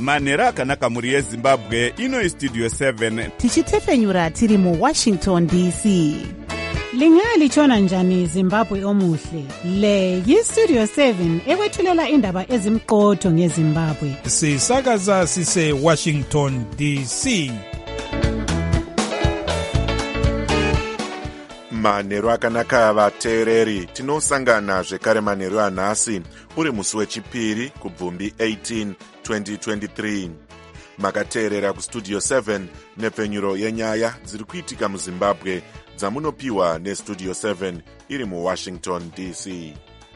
manhero akanaka mhuri yezimbabwe. Ino istudio 7 tichitefenyura tiri muWashington DC. Lingalitshona njani Zimbabwe omuhle? Le yiStudio 7 ekwethulela indaba ezimqotho ngeZimbabwe. Sisakaza sise Washington DC. Manhero akanaka vateereri, tinosangana zvekare manhero anhasi uri musi wechipiri kubvumbi 18 2023. Makateerera kustudio 7 nepfenyuro yenyaya dziri kuitika muZimbabwe dzamunopiwa nestudio 7 iri muWashington DC.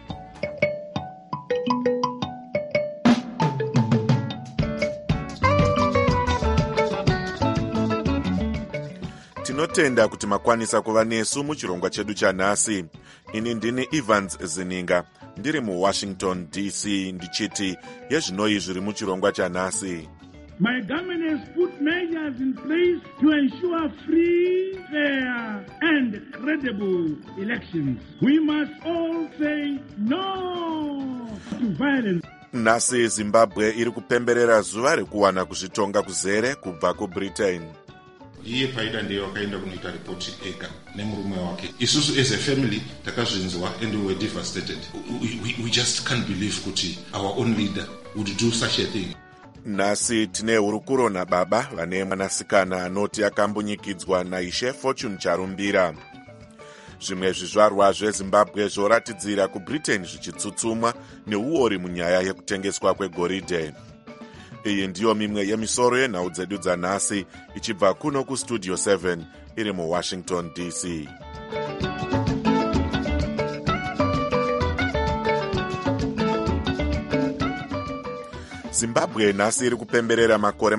Tinotenda kuti makwanisa kuva nesu muchirongwa chedu chanhasi. Ini ndini Evans Zininga, ndiri muWashington DC, ndichiti yezvinoi zviri muchirongwa chanhasi. My government has put measures in place to ensure free, fair, and credible elections. We must all say no to violence. Nhasi Zimbabwe iri kupemberera zuva rekuwana kuzvitonga kuzere kubva kuBritain. Iye paida ndiye wakaenda kunoita ripoti ega nemurume wake. Isusu as a family takazvinzwa and we were devastated. We just can't believe kuti our own leader would do such a thing. Nhasi tine hurukuro nababa vane mwanasikana anoti akambunyikidzwa naishe Fortune Charumbira. Zvimwe zvizvarwa zveZimbabwe zvoratidzira kuBritain zvichitsutsumwa neuori munyaya yekutengeswa kwegoridhe. Iyi ndiyo mimwe yemisoro yenhau dzedu dzanhasi ichibva kuno kustudio 7 iri muWashington DC. Zimbabwe nhasi iri kupemberera makore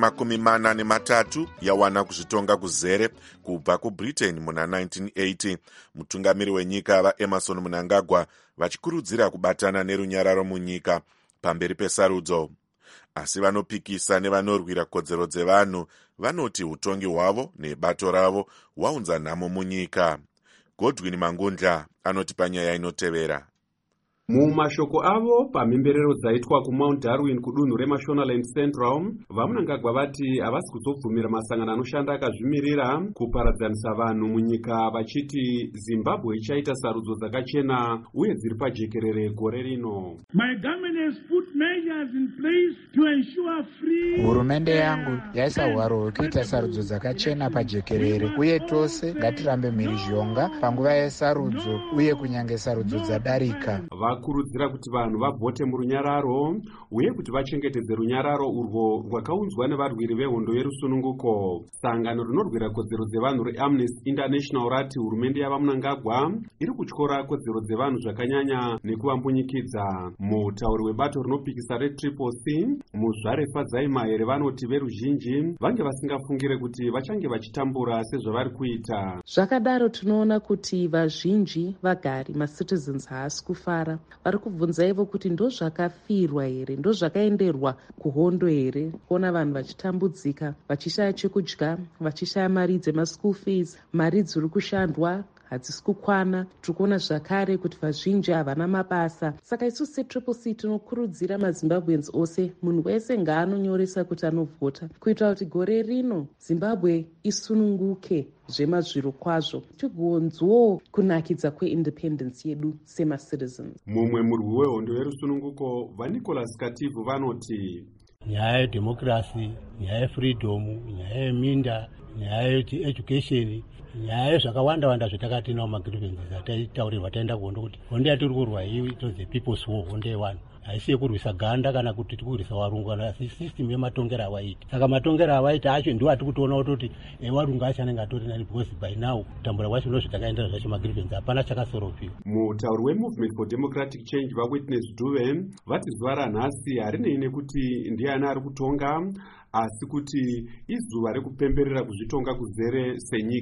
43 yawana kuzvitonga kuzere kubva kuBritain muna 1980. Mutungamiri wenyika vaEmerson Mnangagwa vachikurudzira kubatana nerunyararo munyika pamberi pesarudzo. Asi vanopikisa nevanorwira kodzero dzevanhu vanoti utongi hwavo nebato ravo hwaunza nhamo munyika. Godwin Mangundla anoti panyaya inotevera. Mumashoko avo pamhemberero dzaitwa kuMount Darwin kudunhu reMashonaland Central, vaMnangagwa vati havasi kuzobvumira masangano anoshanda akazvimirira kuparadzanisa vanhu munyika, vachiti Zimbabwe ichaita sarudzo dzakachena uye dziri pajekerere gore rino. My government has put measures in place to ensure free. Hurumende yangu yaisa hwaro hwekuita sarudzo dzakachena pajekerere, uye tose ngatirambe mhirizhonga panguva yesarudzo uye kunyange sarudzo dzadarika. Vakurudzira kuti vanhu vavhote murunyararo uye kuti vachengetedze runyararo urwo rwakaunzwa nevarwiri vehondo yerusununguko. Sangano rinorwira kodzero dzevanhu reAmnesty International rati hurumende yavaMnangagwa iri kutyora kodzero dzevanhu zvakanyanya nekuvambunyikidza. Mutauri webato rinopikisa reTriple C, Muzvare Fadzai Mahere, vanoti veruzhinji vange vasingafungire kuti vachange vachitambura sezvavari kuita. Zvakadaro tinoona kuti vazhinji vagari macitizens haasi kufara. Vari kubvunza ivo kuti ndozvakafirwa here, ndozvakaenderwa kuhondo here, kuona vanhu vachitambudzika, vachishaya chekudya, vachishaya mari dzemaschool fees, mari dziri kushandwa hadzisi kukwana. Tikuona zvakare kuti vazhinji havana mabasa. Saka isu seTriple C tinokurudzira maZimbabweans ose, munhu wese ngaanonyoresa kuti anovhota, kuitira kuti gore rino Zimbabwe isununguke zvemazviro kwazvo, tigonzwo kunakidza kweindependence yedu semacitizens. Mumwe murwi wehondo yerusununguko vaNicholas Kativu vanoti nyaya yedhemokirasi, nyaya yefreedom, nyaya yeminda, nyaya yeeducation, nyaya yezvakawanda-wanda zvatakati nawo magrivenses ataitaurirwa taenda kuhondo kuti hondo yatiri kurwa iyi it was the people's war, hondo yevanhu. Haisi yekurwisa ganda kana kuti tikurwisa varungwa, asi system yematongero awaiti. Saka matongero awaiti acho ndiwo ati kutoona kuti varungu acho anenge atori nani, because by now kutambura kwacho ndo zvatakaendera zvacho magrivenses hapana chakasoropiwa. Mutauri weMovement for Democratic Change vaWitness Dube vati zuva ranhasi harinei nekuti ndiani ari kutonga, asi kuti izuva rekupemberera kuzvitonga kuzere senyika.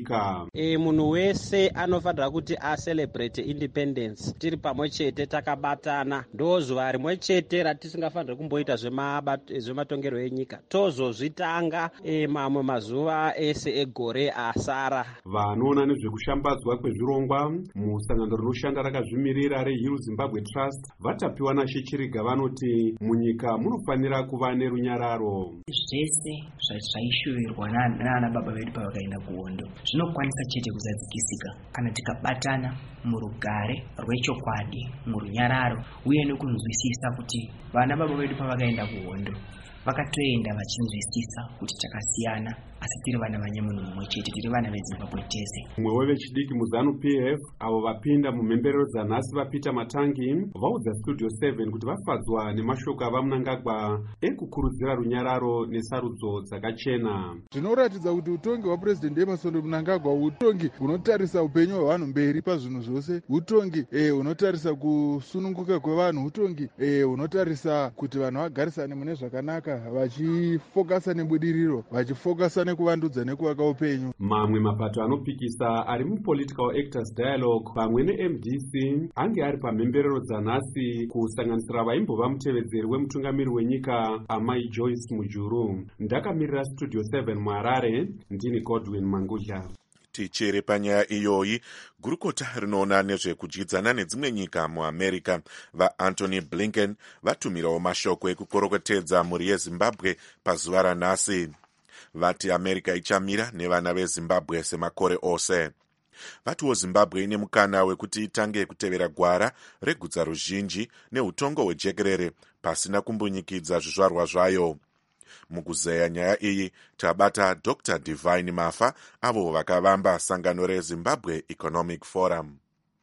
Munhu wese anofanira kuti acelebrate independence tiri pamwe chete takabatana. Ndozuva rimwe chete ratisingafaniri kumboita zvematongero enyika. Tozozvitanga mamwe mazuva ese egore asara. Vanoona nezvekushambadzwa kwezvirongwa musangano rinoshanda rakazvimirira reHill Zimbabwe Trust vatapiwa naShe Chiriga vanoti munyika munofanira kuva nerunyararo. Zvese zvaishuvirwa nana baba vedu pavakaenda kuhondo zvinokwanisa chete kuzadzikisika kana tikabatana murugare rwechokwadi, murunyararo uye nekunzwisisa kuti vana baba vedu pavakaenda kuhondo vakatoenda vachinzwisisa kuti takasiyana asi tiri vana vanyemunhu mumwe chete, tiri vana veZimbabwe tese. Mumwe wevechidiki muZanu PF avo vapinda mumhemberero dzanhasi vaPeter Matangi vaudza Studio 7 kuti vafadzwa nemashoko avaMnangagwa ekukurudzira runyararo nesarudzo dzakachena. Zvinoratidza kuti utongi hwaPurezidendi Emmerson Mnangagwa utongi hunotarisa upenyu hwevanhu mberi pazvinhu zvose, utongi hunotarisa kusununguka kwevanhu, utongi hunotarisa kuti vanhu vagarisane mune zvakanaka vachifokasa nebudiriro, vachifokasa nekuvandudza nekuvaka upenyu. Mamwe mapato anopikisa ari muPolitical Actors Dialogue pamwe neMDC ange ari pamhemberero dzanhasi kusanganisira vaimbova mutevedzeri wemutungamiri wenyika Amai Joyce Mujuru. Ndakamirira Studio 7 muHarare, ndini Godwin Mangudla. Tichiri panyaya iyoyi, gurukota rinoona nezvekudyidzana nedzimwe nyika muAmerica vaAntony Blinken vatumirawo mashoko ekukorokotedza mhuri yeZimbabwe pazuva ranhasi. Vati America ichamira nevana veZimbabwe semakore ose. Vatiwo Zimbabwe ine mukana wekuti itange kutevera gwara regutsa ruzhinji neutongo hwejekerere pasina kumbunyikidza zvizvarwa zvayo. Mukuzeya nyaya iyi tabata Dr. Divine Mafa avo vakavamba sangano reZimbabwe Economic Forum.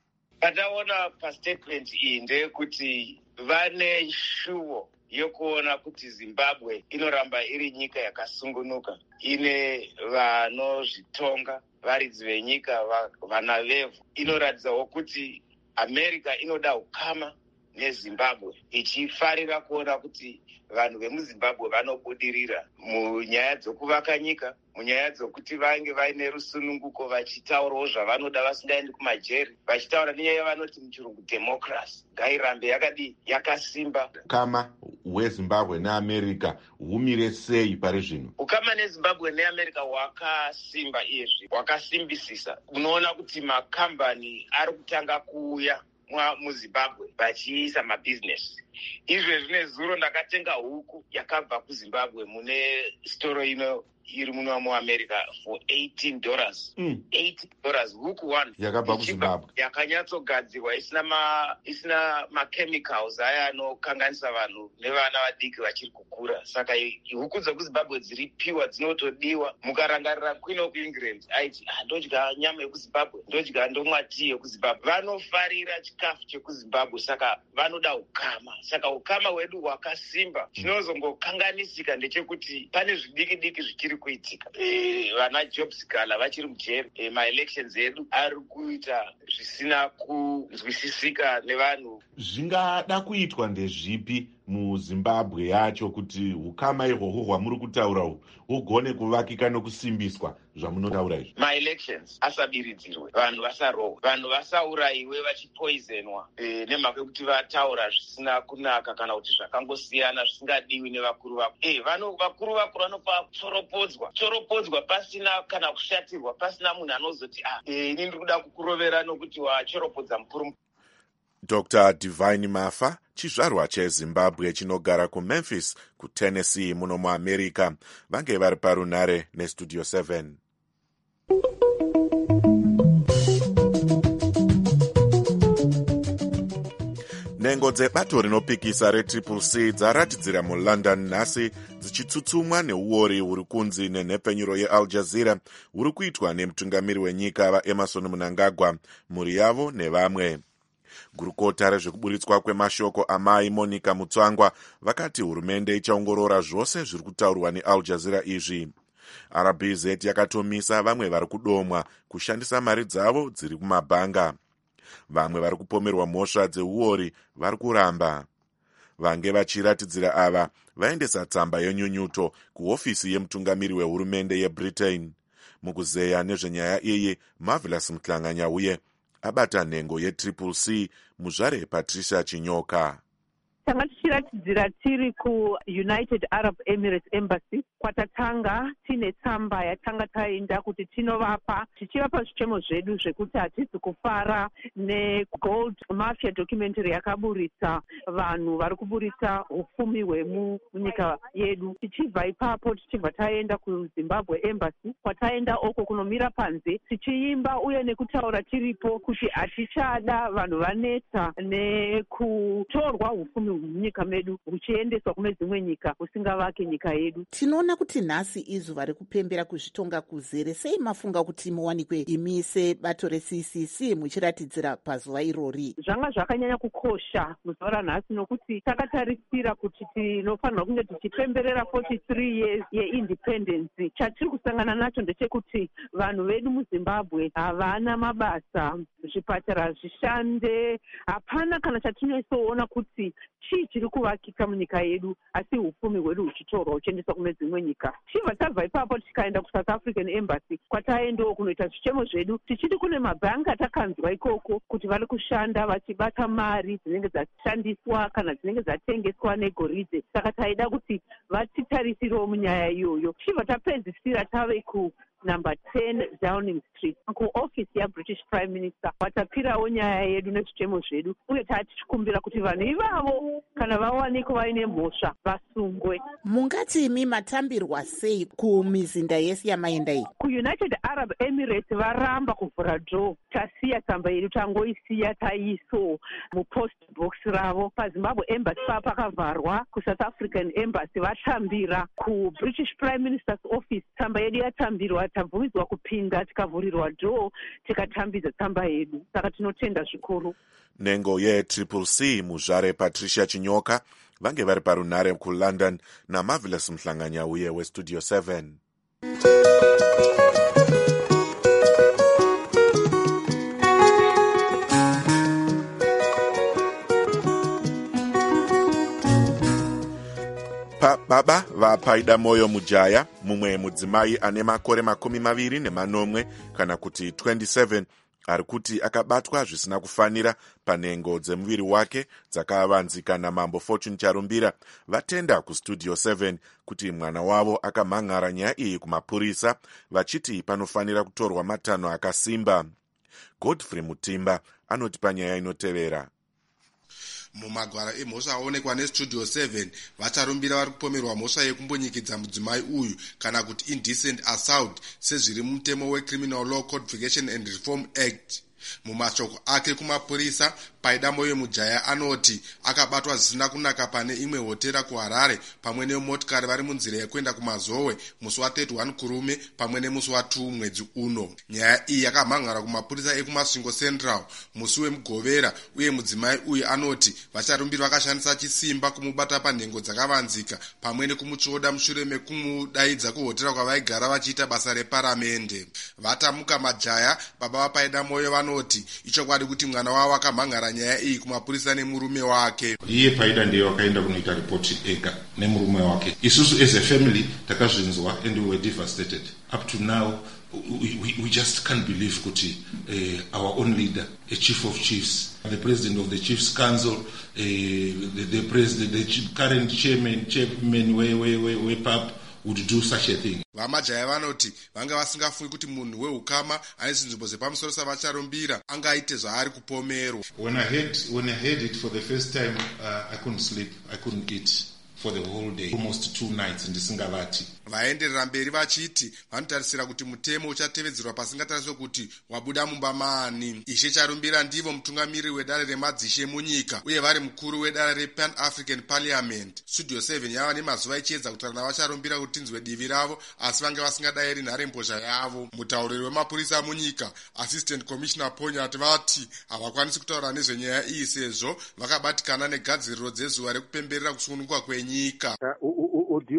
Pataona pastatement iyi ndeyekuti vane shuwo yokuona kuti Zimbabwe inoramba iri nyika yakasungunuka, ine vanozvitonga, varidzi venyika, vana vevhu. Inoratidzawo kuti America inoda ukama neZimbabwe, ichifarira kuona kuti vanhu vemuZimbabwe vanobudirira munyaya dzokuvaka nyika, munyaya dzokuti vange vaine rusununguko, vachitaurawo zvavanoda vasingaendi kumajeri, vachitaura nenyaya vanoti muchirungu democracy ngairambe yakasimba. Ukama hweZimbabwe neAmerica humire sei pari zvino? Ukama neZimbabwe neAmerica hwakasimba iyezvi, hwakasimbisisa. Unoona kuti makambani ari kutanga kuuya muZimbabwe vachiisa mabhizinesi. Izvezvi nezuro ndakatenga huku yakabva kuZimbabwe mune storo ino iri muno muAmerica for $18. $18 huku 1 yakabva kuZimbabwe, yakanyatsogadzirwa isina machemicals aya anokanganisa vanhu nevana vadiki vachiri kukura. Saka huku dzekuZimbabwe dziripiwa dzinotodiwa. Mukarangarira Queen of England aiti ndodya nyama yekuZimbabwe, ndodya ndomwa tii yekuZimbabwe. Vanofarira chikafu chekuZimbabwe, saka vanoda ukama. Saka ukama hwedu hwakasimba. Chinozongokanganisika ndechekuti pane zvidiki diki zvichiri kuitika. Vana Jobs Gala vachiri mujeri. Maelections edu ari kuita zvisina kunzwisisika nevanhu. Zvingada kuitwa ndezvipi muZimbabwe yacho kuti ukama ihwohwo hwamuri kutaura hugone kuvakika nokusimbiswa zvamunotaura izvi? Maelections asabiridzirwe, vanhu vasarohwa, vanhu vasaurayiwe vachipoisonwa nemhaka yekuti vataura zvisina kunaka kana kuti zvakangosiyana zvisingadiwi nevakuru vakuru. Vakuru vakuru vanopa tsoropodzwa pasina kana kushatirwa, pasina munhu anozoti ini ndiri kuda kukurovera nokuti wachoropodza mukuru. Dr. Divine Mafa, chizvarwa cheZimbabwe chinogara kuMemphis, kuTennessee muno muAmerica, vange vari parunhare neStudio 7. Nhengo dzebato rinopikisa reCCC dzaratidzira muLondon nhasi dzichitsutsumwa neuori huri kunzi nenhepfenyuro yeAl Jazeera huri kuitwa nemutungamiri wenyika vaEmmerson Mnangagwa, mhuri yavo nevamwe. Gurukota rezvekuburitswa kwemashoko amai Monica Mutsvangwa vakati hurumende ichaongorora zvose zviri kutaurwa neAl Jazeera izvi. RBZ yakatomisa vamwe vari kudomwa kushandisa mari dzavo dziri kumabhanga. Vamwe vari kupomerwa mhosva dzeuori vari kuramba. Vange vachiratidzira ava vaendesa tsamba yenyunyuto kuhofisi yemutungamiri wehurumende yeBritain. mukuzeya nezvenyaya iyi, Marvelous Mhlanganyauye abata nhengo yeCCC muzvare Patricia Chinyoka. Tanga tichiratidzira tiri kuUnited Arab Emirates Embassy kwatatanga tine tsamba yatanga taenda kuti tichivapa zvichemo zvedu zvekuti hatisi kufara neGold Mafia documentary yakaburitsa vanhu vari kuburitsa upfumi hwemunyika yedu. Tichibva ipapo tichibva taenda kuZimbabwe Embassy kwataenda oko kunomira panze tichiimba uye nekutaura tiripo kuti hatichada vanhu vanetsa nekutorwa upfumi munyika medu huchiendeswa kune dzimwe nyika usingavake nyika yedu. Tinoona kuti nhasi izvo vari kupembera kuzvitonga kuzere. Sei mafunga kuti muwanikwe imi sebato reCCC muchiratidzira pazuva irori? Zvanga zvakanyanya kukosha muzuva ranhasi nokuti takatarisira kuti tinofanirwa kunge tichipemberera 43 years yeindependence. Chatiri kusangana nacho ndechekuti vanhu vedu muZimbabwe havana mabasa, zvipatara zvishande, hapana kana chatinoisoona kuti chii chiri kuvakika munyika yedu, asi upfumi hwedu huchitorwa huchiendeswa kune dzimwe nyika. Chibva tabva ipapo tikaenda kuSouth African Embassy kwataendawo kunoita zvichemo zvedu tichiti kune mabhangi atakanzwa ikoko kuti vari kushanda vachibata mari dzinenge dzashandiswa kana dzinenge dzatengeswa negoridhe. Saka taida kuti vatitarisiriwo munyaya iyoyo. Chibva tapedzisira tave number 10 Downing Street kuofisi yaBritish Prime Minister watapirawo nyaya yedu nezvichemo zvedu uye tichikumbira kuti vanhu ivavo kana vawanikwa vaine mhosva vasungwe. Mungati imi matambirwa sei kumizinda yese yamaenda iyi? KuUnited Arab Emirates varamba kuvhura draw. Tasiya tsamba yedu tangoisiya taiso mupost box ravo. PaZimbabwe Embassy pakavharwa. kuSouth African Embassy vatambira. kuBritish Prime Minister's Office tsamba yedu yatambirwa, tabvumidzwa kupinda tikavhurirwa draw tikatambidza tsamba yedu. Saka tinotenda zvikuru. Nhengo yeCCC muzvare Patricia Chinyoka vange vari parunhare kuLondon naMarvelous Mhlanganyauye weStudio 7. Baba vapaida moyo mujaya, mumwe mudzimai ane makore 28 kana kuti 27 ari kuti akabatwa zvisina kufanira panhengo dzemuviri wake dzakavanzika naMambo Fortune Charumbira vatenda kuStudio 7 kuti mwana wavo akamhan'ara nyaya iyi kumapurisa vachiti panofanira kutorwa matanho akasimba. Godfrey Mutimba anoti panyaya inotevera. Mumagwara emhosva aonekwa neStudio 7 vacharumbira vari kupomerwa mhosva yekumbonyikidza mudzimai uyu kana kuti indecent assault sezviri mumutemo weCriminal Law Codification and Reform Act. Mumashoko ake kumapurisa, Paida Moyo Mujaya anoti akabatwa zvisina kunaka pane imwe hotera kuHarare pamwe nemotikari vari munzira yekuenda kuMazowe musi wa31 Kurume pamwe nemusi wa2 mwedzi uno. Nyaya iyi yakamhan'ara kumapurisa ekuMasvingo Central musi weMugovera uye mudzimai uyu anoti vacharumbira vakashandisa chisimba kumubata panhengo dzakavanzika pamwe nekumutsvoda mushure mekumudaidza kuhotera kwavaigara vachiita basa reparamende. Vatamuka Majaya, baba vaPaida Moyo, vanoti ichokwadi kuti mwana wavo akamhan'ara nyaya iyi kumapurisa nemurume wake. Iye Paida ndiye wakaenda kunoita ripoti ega nemurume wake. Isusu as a family takazvinzwa and we were devastated. Up to now we just can't believe kuti our own leader, a chief of chiefs, the president of the Chiefs Council, the president, the current chairman we PAP would do such a thing. Vamajaya vanoti vanga vasingafungi kuti munhu weukama ane zinzvimbo zepamusoro savacharumbira angaite zvaari kupomerwa. When I heard it for the first time, I couldn't sleep, I couldn't eat for the whole day, almost 2 nights ndisingavati. Vaenderera mberi vachiti vanotarisira kuti mutemo uchatevedzerwa pasingatariswe kuti wabuda mumba maani. Ishe Charumbira ndivo mutungamiriri wedare remadzishe munyika uye vari mukuru wedare rePan African Parliament. Studio 7 yava nemazuva ichiedza kutaura navacharumbira kuti tinzwe divi ravo asi vange vasingadayiri nharembozha yavo. Mutauriri wemapurisa munyika Assistant Commissioner Ponyati vati havakwanisi kutaura nezvenyaya iyi sezvo vakabatikana negadziriro dzezuva rekupemberera kusununguka kwenyika. Would you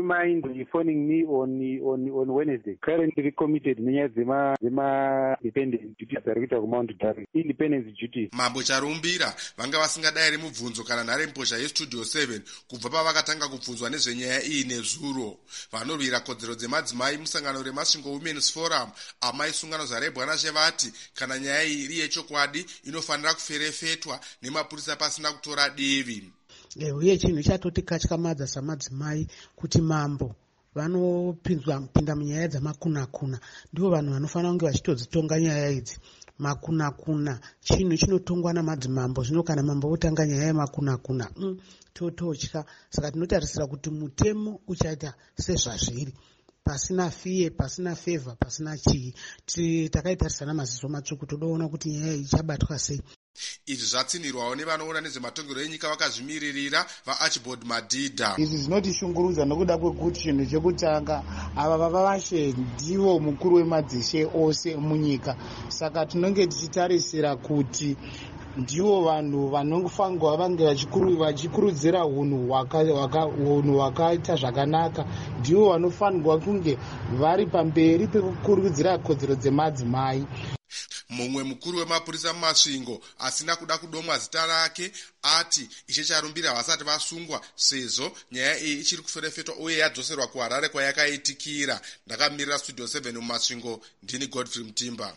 you mind phoning me on Wednesday? Currently committed nenyaya dzema-dependence duties ari kuita kumount Dari, independence duties. Mambo Charumbira vanga vasingadayiri mubvunzo kana nharembozha yestudio 7 kubva pavakatanga kubvunzwa nezvenyaya iyi nezuro. Vanorwira kodzero dzemadzimai musangano remasvingo Women's Forum amaisungano zarebwa nazvevati kana nyaya iyi iri yechokwadi inofanira kuferefetwa nemapurisa pasina kutora divi. Uye chinhu chatotikatyamaza samadzimai kuti mambo vanopinda munyaya dzamakunakuna, ndivo vanhu vanofanira kunge vachitodzitonga nyaya idzi. Makunakuna chinhu chinotongwa namadzimambo, zvino kana mambo otanga nyaya yemakunakuna tototya. Saka tinotarisira kuti mutemo uchaita sezvazviri, pasina fiye, pasina favor, pasina chii. Takaitarisana namaziso matsvuku, todoona kuti nyaya iyi ichabatwa sei. Izvi zvatsinirwawo nevanoona nezvematongero enyika vakazvimiririra vaArchibald Madhidha. Izvi zvinotishungurudza nokuda kwekuti chinhu chekutanga ava vavashe ndivo mukuru wemadzishe ose munyika, saka tinenge tichitarisira kuti ndivo vanhu vanofangwa vange vachikurudzira unhu hwakaita zvakanaka, ndivo vanofanirwa kunge vari pamberi pekukurudzira kodzero dzemadzimai. Mumwe mukuru wemapurisa mumasvingo asina kuda kudomwa zita rake ati Ishe Charumbira vasati vasungwa sezvo nyaya iyi ichiri kuferefetwa uye yadzoserwa kuHarare kwayakaitikira. Ndakamirira studio 7 mumasvingo, ndini Godfrey Mutimba.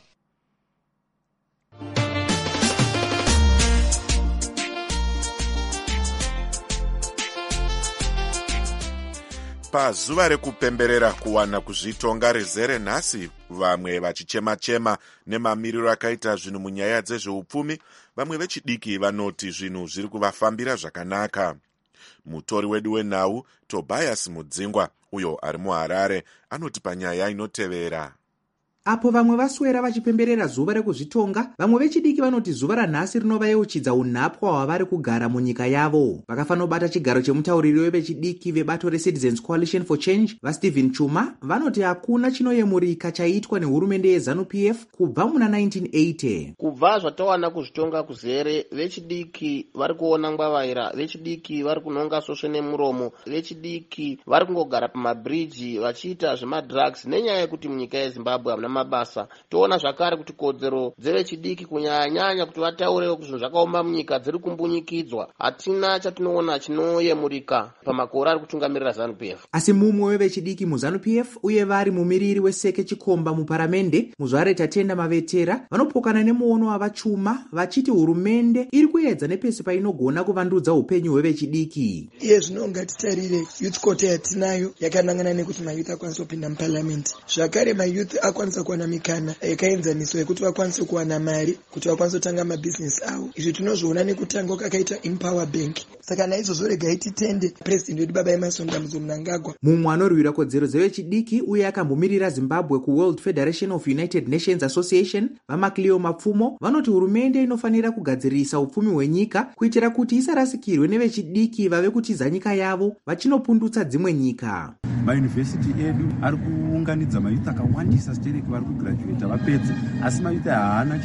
Pazuva rekupemberera kuwana kuzvitonga rezere nhasi, vamwe vachichema-chema nemamiriro akaita zvinhu munyaya dzezveupfumi, vamwe vechidiki vanoti zvinhu zviri kuvafambira zvakanaka. Mutori wedu wenhau Tobias Mudzingwa, uyo ari muHarare, anoti panyaya inotevera. Apo vamwe vaswera vachipemberera zuva rekuzvitonga, vamwe vechidiki vanoti zuva ranhasi rinovayeuchidza unhapwa hwavari kugara munyika yavo. Vakafanobata chigaro chemutauriri wevechidiki vebato reCitizens Coalition for Change, vaStephen Chuma, vanoti hakuna chinoyemurika chaitwa nehurumende yeZANU-PF kubva muna 1980. Kubva zvatawana kuzvitonga kuzere, vechidiki vari kuona ngwavaira, vechidiki vari kunonga sosve nemuromo, vechidiki vari kungogara pamabridji vachiita zvemadrugs nenyaya yekuti munyika yeZimbabwe hamuna mabasa. Toona zvakare kuti kodzero dzevechidiki kunyanya kuti vataurewo kuti zvinhu zvakaoma munyika dziri kumbunyikidzwa. Hatina chatinoona chinoyemurika pamakore ari kutungamirira ZANU-PF. Asi mumwe wevechidiki muZANU-PF uye vari mumiriri weseke Chikomba muparamende, Muzvare Tatenda Mavetera, vanopokana nemuono wavaChuma vachiti hurumende iri kuedza nepesi painogona kuvandudza upenyu hwevechidiki. Iye zvino ngatitarire youth quota yatinayo yakanangana nekuti mayouth akwanisa kupinda muparliament. Zvakare mayouth akwanisa kuwana mikana yakaenzaniswa yekuti vakwanise kuwana mari kuti vakwanise kutanga mabhizinesi avo. Izvi tinozviona nekutanga kwakaita Empower Bank. Saka naizvozvo regai titende president wedu Baba Emmerson Mnangagwa. Mumwe anorwira kodzero dzevechidiki uye akambomirira Zimbabwe kuWorld Federation of United Nations Association, vaMacleo Mapfumo, vanoti hurumende inofanira kugadzirisa upfumi hwenyika kuitira kuti isarasikirwe nevechidiki vave kutiza nyika yavo vachinopundutsa dzimwe nyika. Mayunivhesiti edu ari kuunganidza mayuth akawandisa stereki vari kugraduata vapedza, asi mayuth haana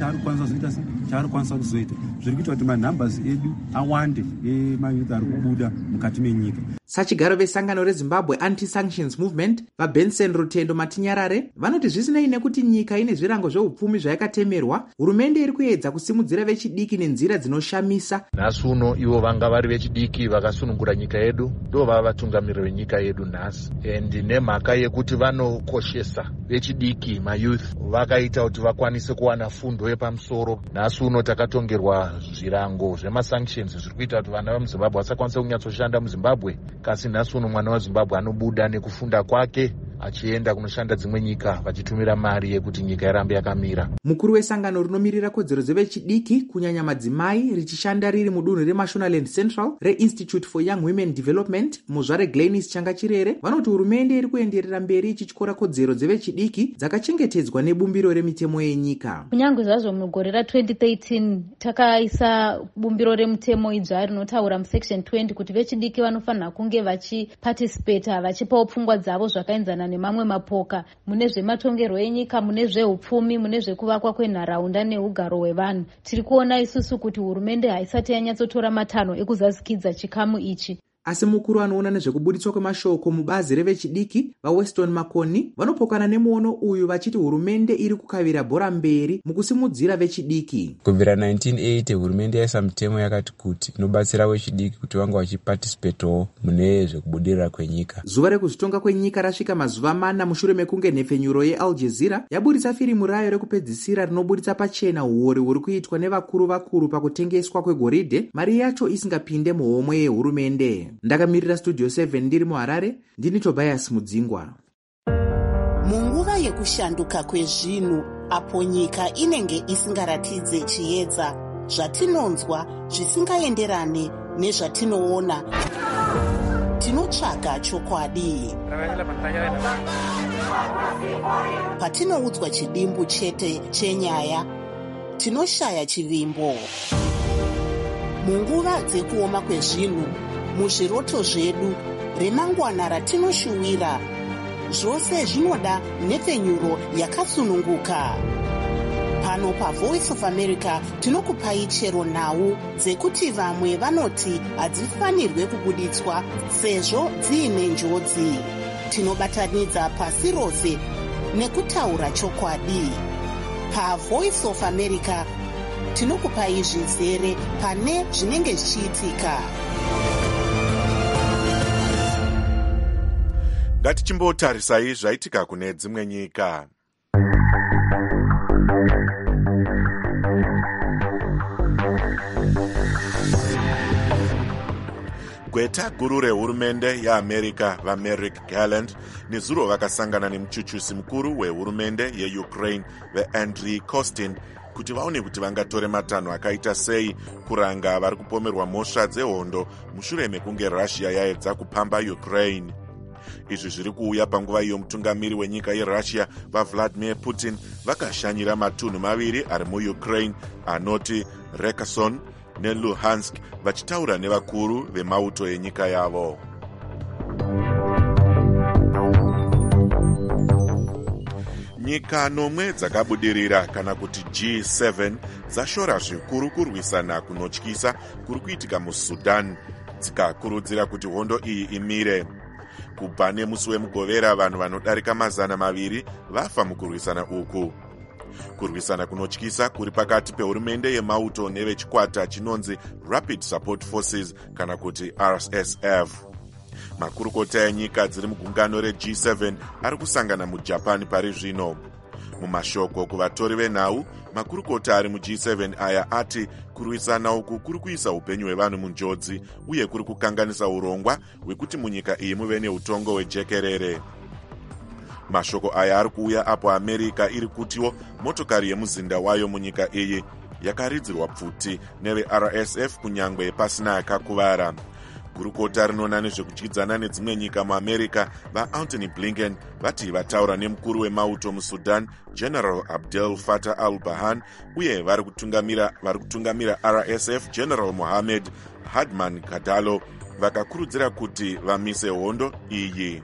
chaari kwanisa kuzoita. Zviri kuita kuti manhambers edu awande emayuth ari kubuda mukati menyika. Sachigaro vesangano reZimbabwe Anti-Sanctions Movement, vaBenson Rutendo Matinyarare, vanoti zvisinei nekuti nyika ine zvirango zveupfumi zvayakatemerwa, hurumende iri kuedza kusimudzira vechidiki nenzira dzinoshamisa. Nhasi uno ivo vanga vari vechidiki vakasunungura nyika yedu, ndo vava vatungamiriri venyika yedu nhasi. Nemhaka yekuti vanokoshesa vechidiki mayouth, vakaita kuti vakwanise kuwana fundo yepamusoro. Nhasi uno takatongerwa zvirango zvemasanctions zviri kuita kuti vana vemuZimbabwe vasakwanisa kunyatsoshanda muZimbabwe. Kasi nhasi uno mwana weZimbabwe anobuda nekufunda kwake achienda kunoshanda dzimwe nyika vachitumira mari yekuti nyika irambe yakamira. Mukuru wesangano rinomirira kodzero dzevechidiki kunyanya madzimai richishanda riri mudunhu reMashonaland Central reInstitute for Young Women Development, Muzvare Glenis Changachirere, vanoti hurumende iri kuenderera mberi ichityora kodzero dzevechidiki dzakachengetedzwa nebumbiro remitemo yenyika. Kunyange zvazvo mugore ra2013 takaisa bumbiro remutemo idzva rinotaura musection 20 kuti vechidiki vanofanira kunge vachiparticipata vachipawo pfungwa dzavo zvakaenzana nemamwe mapoka mune zvematongerwo enyika, mune zveupfumi, mune zvekuvakwa kwenharaunda neugaro hwevanhu. Tiri kuona isusu kuti hurumende haisati yanyatsotora matanho ekuzasikidza chikamu ichi. asi mukuru anoona nezvekubuditswa kwemashoko mubazi revechidiki vaWeston Makoni vanopokana nemuono uyu vachiti hurumende iri kukavira bhora mberi mukusimudzira vechidiki. Kubvira 1980 hurumende yaisa mitemo yakati kuti inobatsira vechidiki kuti vanga vachiparticipatawo mune zvekubudirira kwenyika. Zuva rekuzvitonga kwenyika rasvika mazuva 4 mushure mekunge nhepfenyuro yeAl Jazeera yaburitsa firimu rayo rekupedzisira rinobuditsa pachena uori huri kuitwa nevakuru pakutengeswa kwegoridhe, mari yacho isingapinde muhomwe yehurumende. Ndakamirira Studio 7 ndiri muHarare, ndini Tobias Mudzingwa. Munguva yekushanduka kwezvinhu, apo nyika inenge isingaratidze chiedza, zvatinonzwa zvisingaenderane nezvatinoona, tinotsvaga chokwadi. Patinoudzwa chidimbu chete chenyaya, tinoshaya chivimbo. Munguva dzekuoma kwezvinhu, muzviroto zvedu, remangwana ratinoshuwira, zvose zvinoda nhepfenyuro yakasununguka. Pano paVoice of America tinokupai chero nhau dzekuti vamwe vanoti hadzifanirwe kubuditswa sezvo dziine njodzi. Tinobatanidza pasi rose nekutaura chokwadi. PaVoice of America tinokupai zvizere pane zvinenge zvichiitika. Ngatichimbotarisai zvaitika kune dzimwe nyika. Gweta guru rehurumende yeAmerica vaMerrick Garland nezuro vakasangana nemuchuchusi mukuru wehurumende yeUkraine veAndriy Kostin kuti vaone kuti vangatore matanho akaita sei kuranga vari kupomerwa mhosva dzehondo mushure mekunge Russia yaedza kupamba Ukraine. Izvi zviri kuuya panguva iyo mutungamiri wenyika yeRussia vaVladimir Putin vakashanyira matunhu maviri ari muUkraine anoti Kherson neLuhansk vachitaura nevakuru vemauto enyika yavo. Nyika nomwe dzakabudirira kana kuti G7 dzashora zvikuru kurwisana kunotyisa kuri kuitika muSudan, dzikakurudzira kuti hondo iyi imire. Kubva nemusi wemugovera vanhu vanodarika 200 vafa mukurwisana uku. Kurwisana kunotyisa kuri pakati pehurumende yemauto nevechikwata chinonzi Rapid Support Forces kana kuti RSF. Makurukota enyika dziri mugungano reG7 ari kusangana muJapan pari zvino. Mumashoko kuvatori venhau, makurukota ari muG7 aya ati kurwisana uku kuri kuisa upenyu hwevanhu munjodzi uye kuri kukanganisa urongwa hwekuti munyika iyi muve neutongo hwejekerere. Mashoko aya ari kuuya apo America iri kutiwo motokari yemuzinda wayo munyika iyi yakaridzirwa pfuti neveRSF kunyangwe pasina yakakuvara. Gurukota rinoona nezvekudyidzana nedzimwe nyika muAmerica vaAntony Blinken vati vataura nemukuru wemauto muSudan General Abdel Fattah al-Burhan uye vari kutungamira RSF General Mohammed Hadman Kadalo vakakurudzira kuti vamise hondo iyi.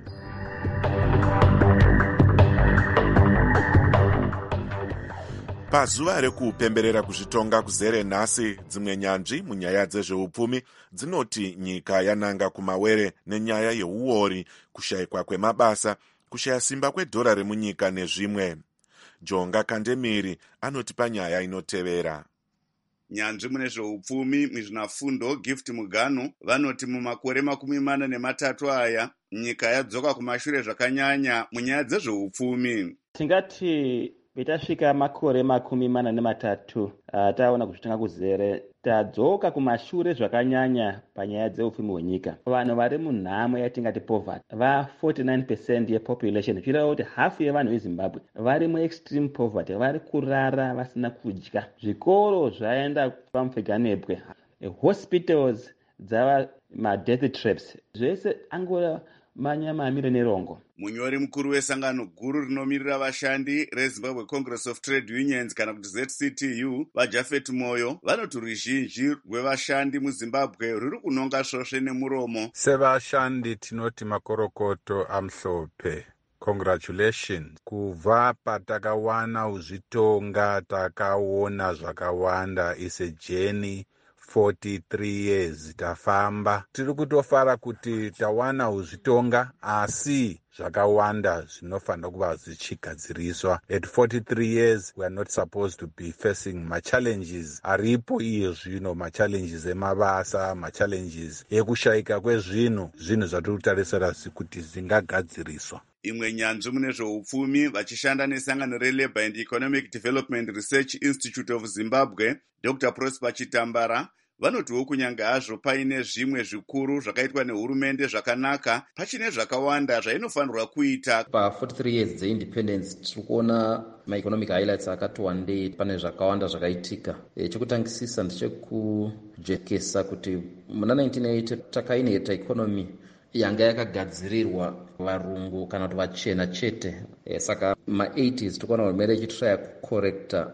Pazuva rekupemberera kuzvitonga kuzere nhasi, dzimwe nyanzvi munyaya dzezveupfumi dzinoti nyika yananga kumawere nenyaya yeuori, kushayikwa kwemabasa, kushaya simba kwedhora remunyika nezvimwe. Jonga Kandemiri anoti panyaya inotevera. Nyanzvi mune zveupfumi mizvinafundo Gift Muganu vanoti mumakore 43 aya nyika yadzoka kumashure zvakanyanya munyaya dzezveupfumi. Tingati petasvika makore 43 taona kuzvitonga kuzere tadzoka kumashure zvakanyanya panyaya dzeupfumi hwenyika. Vanhu vari munhamo yatingati poverty va 49% yepopulation, zvireva kuti hafu yevanhu veZimbabwe vari muextreme poverty, vari kurara vasina kudya. Zvikoro zvaenda pamupfeganebwe, hospitals dzava madeath traps, zvese angova manyamamiro nerongo. Munyori mukuru wesangano guru rinomirira vashandi reZimbabwe Congress of Trade Unions kana kuti ZCTU vaJafet Moyo vanoti ruzhinji rwevashandi muZimbabwe ruri kunonga svosve nemuromo. Sevashandi tinoti makorokoto amhlophe. Congratulations. Kubva patakawana uzvitonga takaona zvakawanda is a journey 43 years tafamba. Tiri kutofara kuti tawana uzvitonga, asi zvakawanda zvinofanira kuva zvichigadziriswa. At 43 years we are not supposed to be facing machallenges aripo iye zvino, machallenges emabasa, machallenges ekushayika kwezvinhu zvatiri kutarisira kuti zvingagadziriswa. Imwe nyanzvi mune zveupfumi vachishanda nesangano reLabour and Economic Development Research Institute of Zimbabwe, Dr. Prosper Chitambara, vanotiwo kunyange hazvo paine zvimwe zvikuru zvakaitwa nehurumende zvakanaka, pachine zvakawanda zvainofanirwa kuita. Pa43 years dzeindependence tiri kuona maeconomic highlights akati wandei, pane zvakawanda zvakaitika. Chekutangisisa ndechekujekesa kuti muna 1980 takaineta economy yanga yakagadzirirwa varungu kana kuti vachena chete. Saka ma80s tikaona hurumende ichitraya kukorekta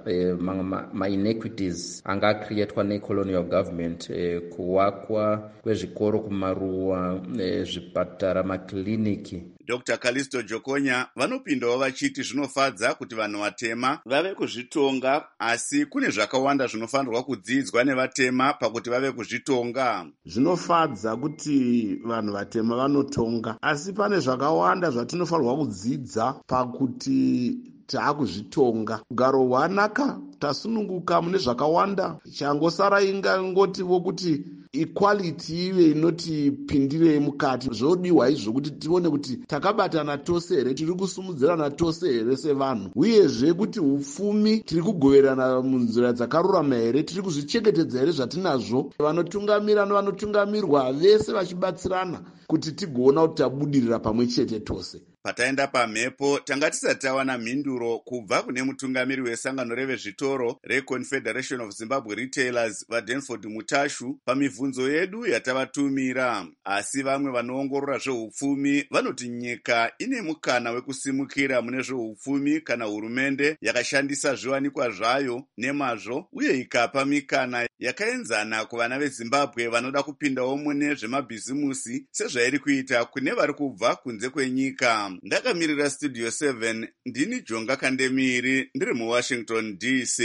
ma-inequities anga acreatwa necolonial government, kuvakwa kwezvikoro kumaruwa, zvipatara, makliniki. Dr. Callisto Jokonya vanopindawo vachiti zvinofadza kuti vanhu vatema vave kuzvitonga, asi kune zvakawanda zvinofanirwa kudzidzwa nevatema pakuti vave kuzvitonga. Zvinofadza kuti vanhu vatema vanotonga, asi pane zvakawanda zvatinofanirwa kudzidza pakuti taakuzvitonga. Ugaro hwanaka, tasununguka mune zvakawanda. Changosara ingangotiwo kuti equality ive inotipindirei mukati. Zvodiwa izvo kuti tione kuti takabatana tose here, tiri kusumudzirana tose here sevanhu, uyezve kuti upfumi tiri kugoverana munzira dzakarurama here, tiri kuzvichengetedza here zvatinazvo. Vanotungamira nevanotungamirwa vese vachibatsirana kuti tigoona kuti tabudirira pamwe chete tose. Pataenda pamhepo tanga tisati tawana mhinduro kubva kune mutungamiri wesangano revezvitoro reConfederation of Zimbabwe Retailers vaDenford Mutashu pamibvunzo yedu yatavatumira. Asi vamwe vanoongorora zveupfumi vanoti nyika ine mukana wekusimukira mune zveupfumi kana hurumende yakashandisa zviwanikwa zvayo nemazvo uye ikapa mikana yakaenzana kuvana veZimbabwe vanoda kupindawo mune zvemabhizimusi sezvairi kuita kune vari kubva kunze kwenyika. Ndakamirira Studio 7, ndini Jonga Kandemiri, ndiri muWashington DC.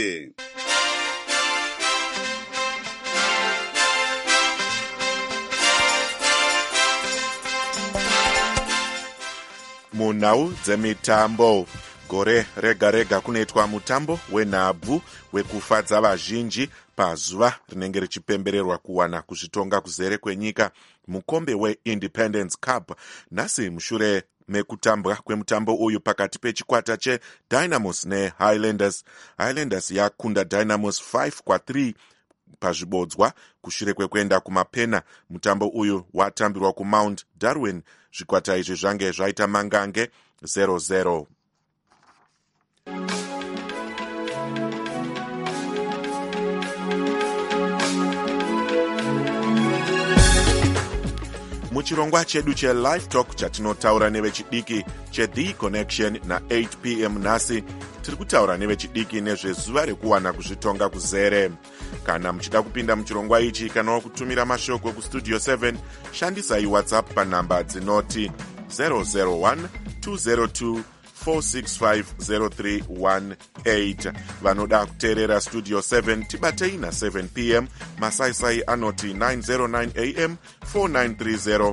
Munhau dzemitambo. Gore rega rega kunoitwa mutambo wenhabvu wekufadza vazhinji pazuva rinenge richipembererwa kuwana kuzvitonga kuzere kwenyika mukombe weIndependence Cup. Nhasi mushure mekutambwa kwemutambo uyu pakati pechikwata cheDynamos neHighlanders, Highlanders yakunda Dynamos 5-3 pazvibodzwa kushure kwekuenda kumapena. Mutambo uyu watambirwa kuMount Darwin. Zvikwata izvi zvange zvaita mangange 0-0. Muchirongwa chedu cheLive Talk chatinotaura nevechidiki cheThe Connection na8 p.m. nhasi tiri kutaura nevechidiki nezvezuva rekuwana kuzvitonga kuzere. Kana muchida kupinda muchirongwa ichi kana kutumira mashoko kustudio 7, shandisai WhatsApp panhamba dzinoti 001 202 4650318. Vanoda kuteerera Studio 7 tibatei na 7 p.m. masaisai anoti 909 am 4930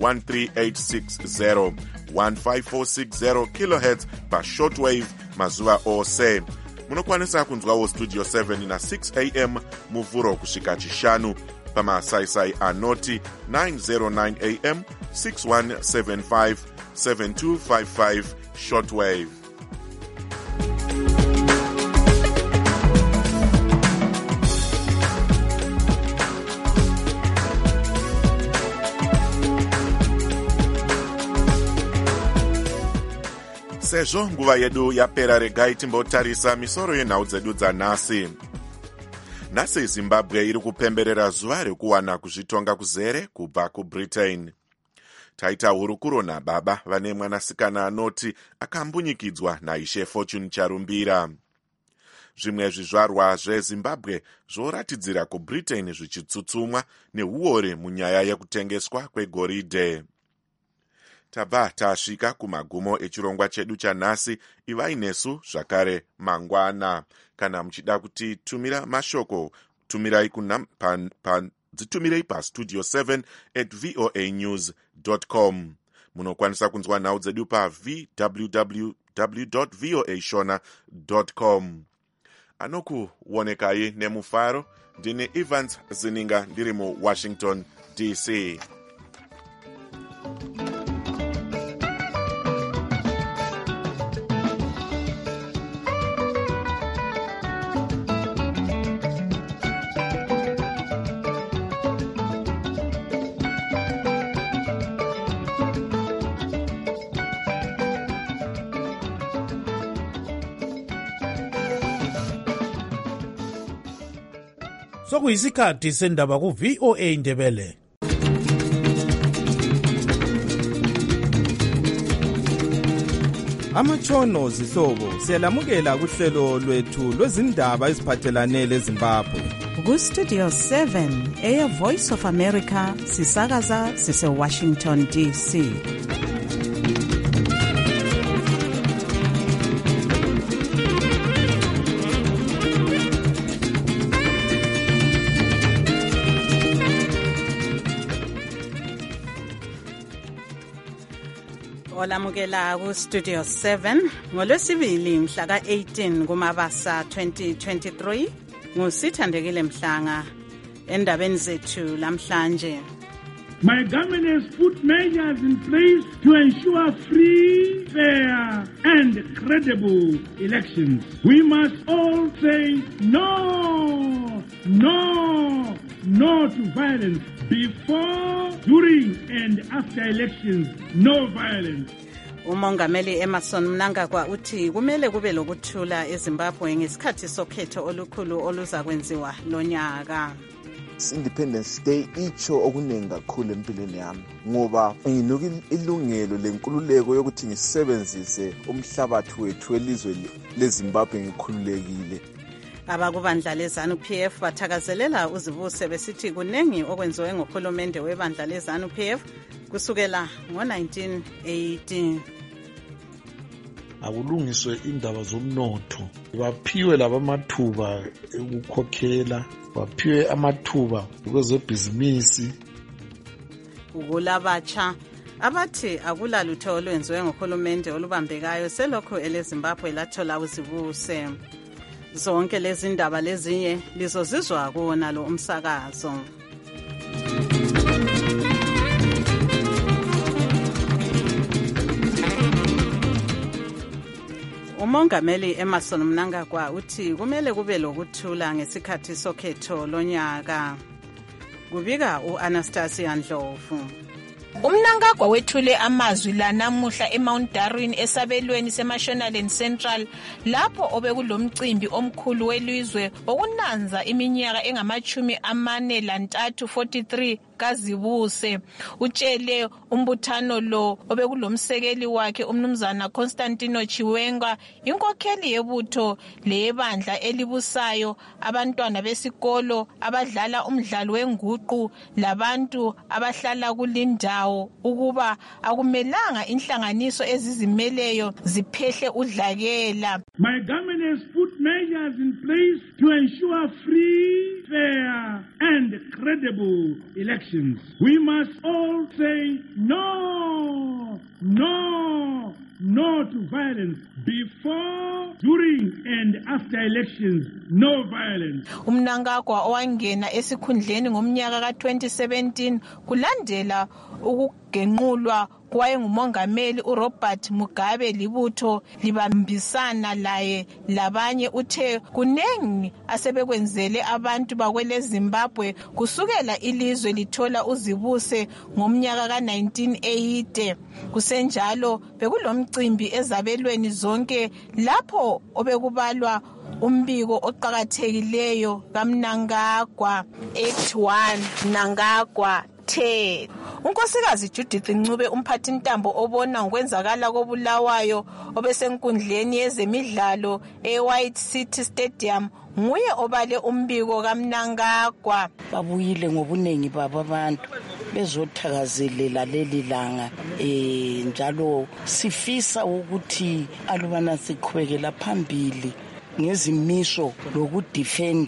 13860 15460 kHz pashortwave mazuva ose. Munokwanisa kunzwawo Studio 7 na 6 am muvhuro kusvika chishanu pamasaisai anoti 909 am 6175 7255 shortwave. Sezvo nguva yedu yapera, regai timbotarisa misoro yenhau dzedu dzanhasi. Nhasi Zimbabwe iri kupemberera zuva rekuwana kuzvitonga kuzere kubva kuBritain. Taita hurukuro nababa vane mwanasikana anoti akambunyikidzwa naishe Fortune Charumbira. Zvimwe zvizvarwa zveZimbabwe zvoratidzira kuBritain zvichitsutsumwa neuore munyaya yekutengeswa kwegoridhe. Tabva tasvika kumagumo echirongwa chedu chanhasi. Ivai nesu zvakare mangwana. Kana muchida kutitumira mashoko dzitumirei pastudio7@voanews.com. Munokwanisa kunzwa nhau dzedu pa www.voashona.com. Anokuonekayi nemufaro, ndine Evans Zininga ndiri muWashington DC. Sokuyisikhathi sendaba ku VOA Ndebele. Amatshono zihlobo siyalamukela kuhlelo lwethu lwezindaba eziphathelane leZimbabwe. Ku Studio 7 Air Voice of America sisakaza sise Washington DC. Olamukela ku Studio 7 ngolwesibili mhla ka-18 kuMabasa 2023 nguSithandekile Mhlanga endabeni zethu lamhlanje. My government has put measures in place to ensure free, fair and credible elections. We must all say no to violence. Before, during and after elections, no violence. Umongameli Emerson Mnangagwa uthi kumele kube lokuthula eZimbabwe ngesikhathi sokhetho olukhulu oluza kwenziwa lonyaka. Independence Day icho okunengi kakhulu empilweni yami ngoba nginuka ilungelo lenkululeko yokuthi ngisebenzise umhlabathi wethu welizwe leZimbabwe ngikhululekile. Abakubandla leZANU-PF bathakazelela uzibuse besithi kunengi okwenziwe ngohulumende webandla leZANU-PF kusukela ngo-1980. Akulungiswe indaba zomnotho, baphiwe labamathuba ukukhokhela, baphiwe amathuba kwezebhizinisi. Ukulabatsha abathi akulalutho olwenziwe ngohulumende olubambekayo selokho eleZimbabwe lathola uzibuse. Zonke lezi ndaba lezinye lizozizwa kuwona lo umsakazo. Umongameli Emerson Mnangagwa uthi kumele kube lokuthula ngesikhathi sokhetho lonyaka. Kubika uAnastasia Ndlovu. Umnangagwa wethule amazwi la namuhla eMount Darwin esabelweni seMashonaland Central lapho obekulomcimbi omkhulu welizwe okunanza iminyaka engama-43 kaZibuse. Utshele umbuthano lo obekulomsekeli wakhe umnumzana Constantino Chiwenga inkokheli yebutho leyebandla elibusayo, abantwana besikolo abadlala umdlalo wenguqu labantu abahlala kulindawo ukuba akumelanga inhlanganiso ezizimeleyo ziphehle udlakela. My government has put measures in place to ensure free, fair and credible elections. We must all say no to violence. Before, during and after elections, no violence. Umnangagwa owangena esikhundleni ngomnyaka ka-2017 kulandela ukugenqulwa kwayengumongameli uRobert Mugabe libutho libambisana laye labanye. Uthe kunengi asebekwenzele abantu bakwele Zimbabwe kusukela ilizwe lithola uzibuse ngomnyaka ka-1980. Kusenjalo bekulomcimbi ezabelweni zonke lapho obekubalwa umbiko oqhakathekileyo kaMnangagwa. Act 1 Mnangagwa 10. Unkosikazi Judith Ncube umphathintambo obona ngokwenzakala kobulawayo obesenkundleni yezemidlalo eWhite City Stadium nguye obale umbiko kaMnangagwa. Babuyile ngobunengi babo abantu bezothakazelela leli langa njalo sifisa ukuthi alubana siqhubekela phambili ngezimiso lokudefenda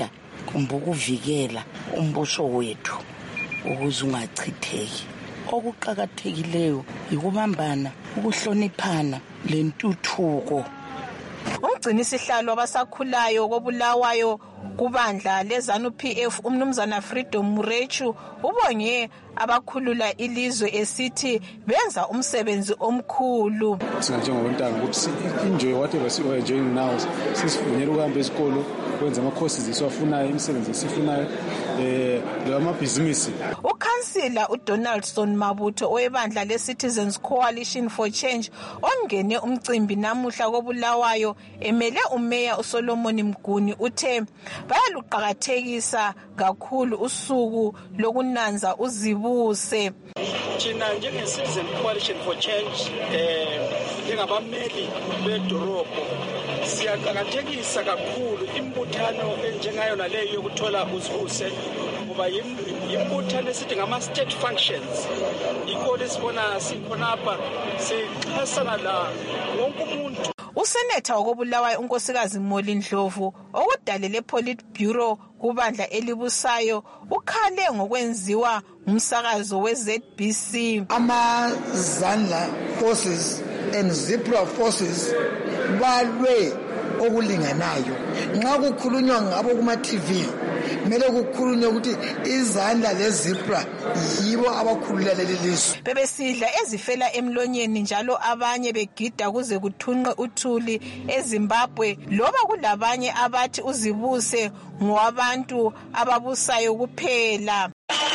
kumbe ukuvikela umbuso wethu ukuze ungachitheki. Okuqakathekileyo yikubambana, ukuhloniphana lentuthuko. Umgcinisihlalo abasakhulayo koBulawayo kubandla leZANU-PF umnumzana Freedom Murechu ubonge abakhulula ilizwe esithi benza umsebenzi omkhulu. Sinjengontanga ukuthi enjoy whatever we are enjoying now. Sisivunyelwa ukuhamba esikolo kwenza ama courses esiwafunayo, imisebenzi esifunayo amabhizinisi. Ukhansila uDonaldson Mabutho owebandla leCitizens Coalition for Change ongene umcimbi namuhla koBulawayo emele umeya uSolomon Mguni uthe bayaluqakathekisa kakhulu usuku lokunanza uzibuse. Thina njenge-Citizen Coalition for Change njengabameli bedorobho siyaqakathekisa kakhulu imbuthano enjengayo naleyo yokuthola uzibuse ngoba imbuthano esithi ngama-state functions yikho lesibona sikhonapha sixhasana la wonke umuntu. Usenetha wakoBulawayo unkosikazi Moli Ndlovu okudalele Politburo kubandla elibusayo ukhale ngokwenziwa umsakazo weZBC. Amazandla forces and Zipra forces balwe okulinganayo. Nxa kukhulunywa ngabo kuma TV kumele kukhulunywe ukuthi izandla leZipra yibo abakhulula leli lizwe. Bebesidla ezifela emlonyeni njalo abanye begida kuze kuthunqe uthuli eZimbabwe loba kulabanye abathi uzibuse ngowabantu ababusayo kuphela.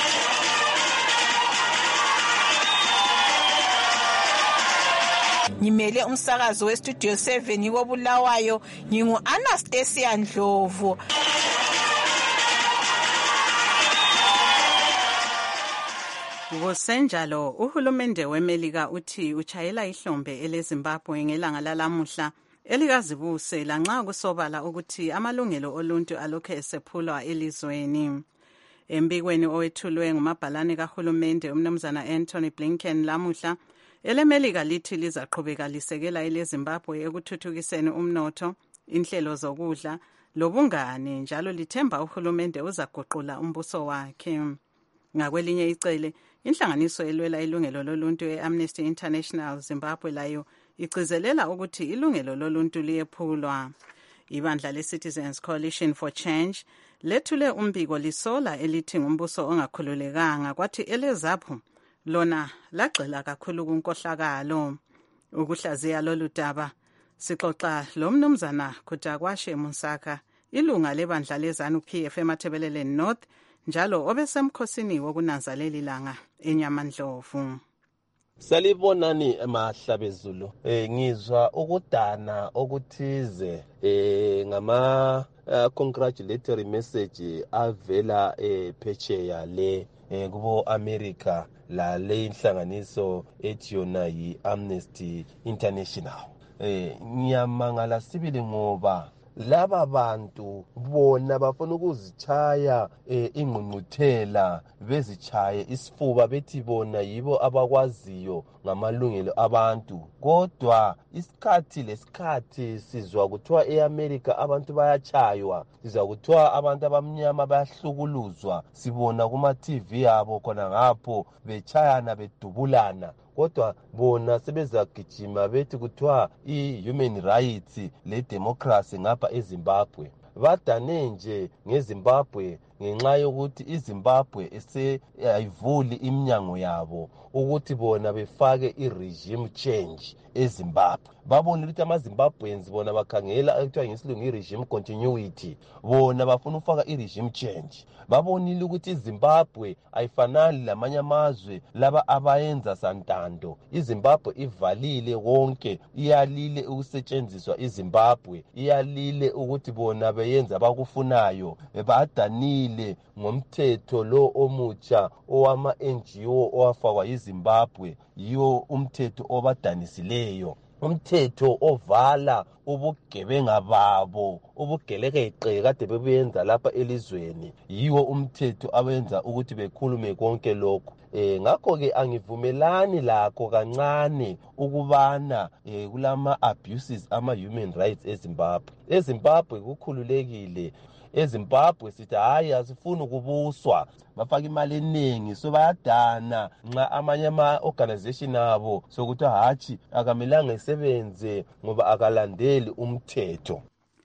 Ngimele umsakazo weStudio 7 koBulawayo ngingu Anastasia Ndlovu. Ngosenjalo uhulumende weMelika uthi uchayela ihlombe eleZimbabwe ngelanga lalamuhla elikazibuse lanxa kusobala ukuthi amalungelo oluntu alokhu esephulwa elizweni. Embikweni owethulwe ngumabhalane kahulumende umnumzana Anthony Blinken lamuhla, eleMelika lithi lizaqhubeka lisekela eleZimbabwe ekuthuthukiseni umnotho, inhlelo zokudla lobungane njalo lithemba uhulumende uzaguqula umbuso wakhe. Ngakwelinye icele, inhlanganiso elwela ilungelo loluntu eAmnesty International Zimbabwe layo igcizelela ukuthi ilungelo loluntu liyephulwa. Ibandla leCitizens Coalition for Change lethule umbiko lisola elithi ngumbuso ongakhululekanga kwathi eleZAPU lona lagxila kakhulu kunkohlakalo. Ukuhlaziya lolu daba sixoxa lomnumzana Kutakwashe Musaka, ilunga lebandla leZANU-PF eMathebelele North njalo obesemkhosini wokunanza leli langa eNyamandlovu. Salibonani emahlabezulu. Ngizwa ukudana okuthize ngama congratulatory message avela phetsheya le kubo America la le inhlanganiso ethi yona yi Amnesty International. Ngiyamangala sibili ngoba laba bantu bona bafuna ukuzichaya ingqungquthela bezichaye isifuba bethi bona yibo abakwaziyo ngamalungelo abantu. Kodwa isikhathi lesikhathi sizwa kuthiwa eAmerica abantu bayachaywa, sizwa kuthiwa abantu abamnyama bayahlukuluzwa, sibona kuma TV yabo khona ngapho bechayana bedubulana. Kodwa bona sebezagijima bethi kuthiwa i-human rights le-democracy ngapha eZimbabwe. Badane nje ngeZimbabwe ngenxa yokuthi iZimbabwe ayivuli iminyango yabo ukuthi bona befake i-regime change eZimbabwe. Babona ukuthi amaZimbabweans bona bakhangela ekuthiwa ngesilungu i-regime continuity, bona bafuna ukufaka i-regime change. Babonile ukuthi iZimbabwe ayifanani lamanye amazwe laba abayenza santando. iZimbabwe ivalile konke, iyalile ukusetshenziswa iZimbabwe, iyalile ukuthi bona beyenza abakufunayo. Badanile ngomthetho lo omutsha owama NGO owafakwa iZimbabwe, yiwo umthetho obadanisileyo. umthetho ovala ubugebenga babo, ubugelekeqe kade bebenza lapha elizweni, yiwo umthetho abenza ukuthi bekhulume konke lokho. Ngakho-ke angivumelani lakho kancane ukubana kulama abuses ama-human rights eZimbabwe. EZimbabwe kukhululekile. EZimbabwe sithi hayi asifuni ukubuswa, bafaka imali eningi so bayadana nxa amanye ama-organization abo sokuthi hatshi akamelanga esebenze ngoba akalandeli umthetho.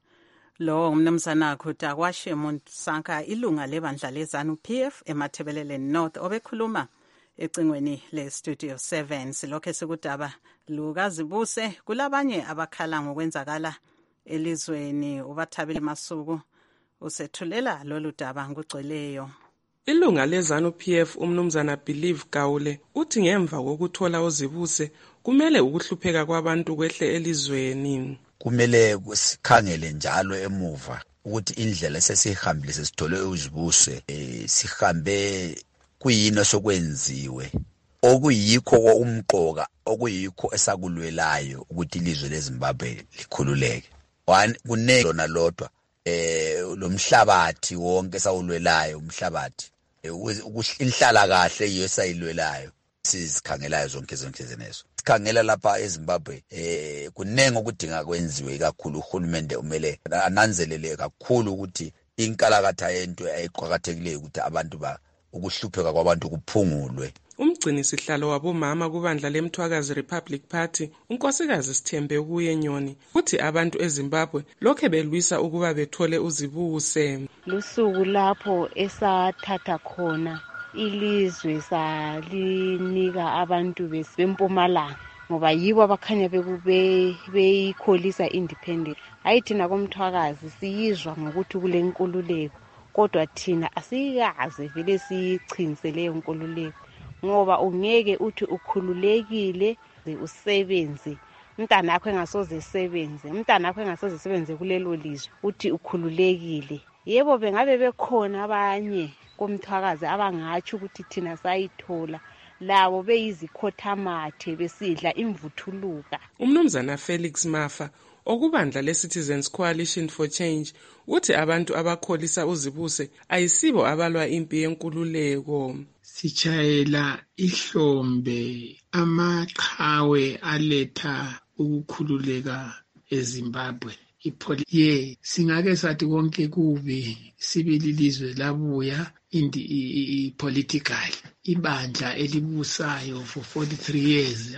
Lo umnumzana Kutakwashe Monsanka, ilunga lebandla lezanu PF eMathebeleleni North, obekhuluma ecingweni le-Studio 7. Silokhe sikudaba lukazibuse, kulabanye abakhala ngokwenzakala elizweni. uBathabile Masuku usethulela lolu daba ngugcweleyo. Ilunga lezanu PF umnumzana Believe Gawule uthi ngemva kokuthola uZibuse kumele ukuhlupheka kwabantu kwehle elizweni. Kumele sikhangele njalo emuva ukuthi indlela esesihambile sesithole uZibuse sihambe kuyini sokwenziwe okuyikho umqoka okuyikho esakulwelayo ukuthi ilizwe leZimbabwe likhululeke. Kunelo nalodwa lomhlabathi wonke sawulwelayo, umhlabathi inhlala kahle yiyo sayilwelayo, sizikhangelayo zonke zenezo. Sikhangela lapha eZimbabwe kunenge ukudinga kwenziwe kakhulu. Uhulumende umele ananzelele kakhulu ukuthi inkalakatha yento ayiqhakathekileyo ukuthi abantu ukuhlupheka kwabantu kuphungulwe. Umgcini sihlalo wabomama kubandla leMthwakazi Republic Party unkosikazi Sithembe kuye Nyoni uthi abantu eZimbabwe lokhe belwisa ukuba bethole uZibuse. Lusuku lapho esathatha khona ilizwe salinika abantu beMpumalanga ngoba yibo abakhanya beyikholisa independent. Hayi thina koMthwakazi siyizwa ngokuthi kule nkululeko, kodwa thina asikaze vele siyichinsele leyo nkululeko ngoba ungeke uthi ukhululekile usebenze, umntana wakho engasoze esebenze, umntana wakho engasoze esebenze kulelo lizwe uthi ukhululekile. Yebo bengabe bekhona abanye koMthwakazi abangatsho ukuthi thina sayithola, labo beyizikhothamathe besidla imvuthuluka. Umnumzana Felix Mafa okubandla le-Citizens Coalition for Change uthi abantu abakholisa uZibuse ayisibo abalwa impi yenkululeko. Sichayela ihlombe amaqhawe aletha ukukhululeka eZimbabwe. Singake sathi konke kubi sibili lizwe labuya political. Ibandla elibusayo for 43 years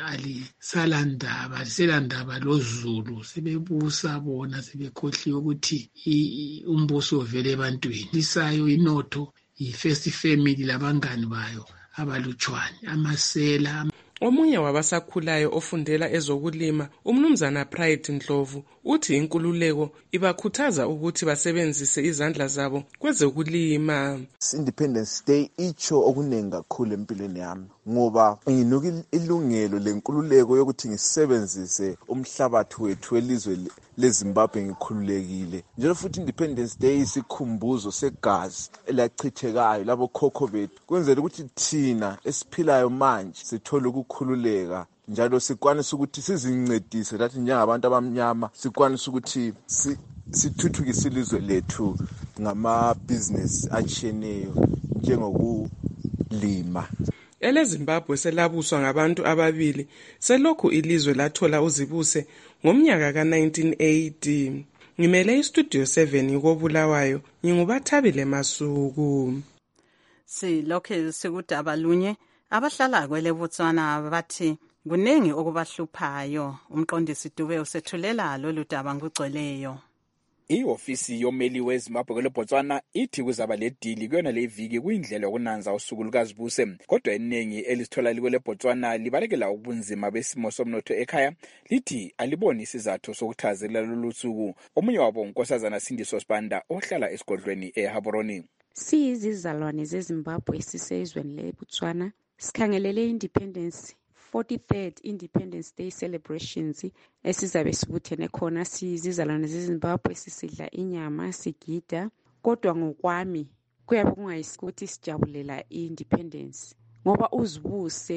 aliselandaba loZulu, sebebusa bona sebekhohliwe ukuthi umbuso ovele ebantwini. Lisayo inotho i-first family labangani bayo abalutshwane amasela. Omunye wabasakhulayo ofundela ezokulima umnumzana Pride Ndlovu uthi inkululeko ibakhuthaza ukuthi basebenzise izandla zabo kwezokulima. Independence Day icho okunengi kakhulu empilweni yami ngoba nginuka ilungelo lenkululeko yokuthi ngisebenzise umhlabathi wethu welizwe leZimbabwe ngikhululekile. Njalo futhi Independence Day isikhumbuzo segazi elachithekayo labo khokho bethu, kwenzela ukuthi thina esiphilayo manje sithole ukukhululeka njalo sikwanisa ukuthi sizincedise lathi njengabantu abamnyama, sikwanisa ukuthi sithuthukise ilizwe lethu ngama-business atshiyeneyo njengokulima. EleZimbabwe selabuswa ngabantu ababili selokhu ilizwe lathola uZibuse ngomnyaka ka-1980. Ngimele iStudio 7 koBulawayo, nginguBathabile Masuku. Silokhe sikudaba lunye abahlala kweleBotswana bathi kunengi okubahluphayo. Umqondisi Dube usethulela lolu daba ngugcweleyo. I-ofisi yomeli weZimbabwe kweleBotswana ithi kuzaba ledili kuyona leviki kuyindlela yokunanza usuku lukaZibuse, kodwa iningi elisithola likweleBotswana libalekela ubunzima besimo somnotho ekhaya, lithi aliboni isizathu sokuthazelela lolu suku. Omunye wabo unkosazana Sindiso Sibanda ohlala esigodlweni eHaboroni. Siyizizalwane zeZimbabwe sisezweni leBotswana sikhangelele independence 43rd Independence Day celebrations esizabe sibuthene khona sizizalwane zeZimbabwe sisidla inyama sigida, kodwa ngokwami kuyabe kungayisikuthi sijabulela independence ngoba uZibuse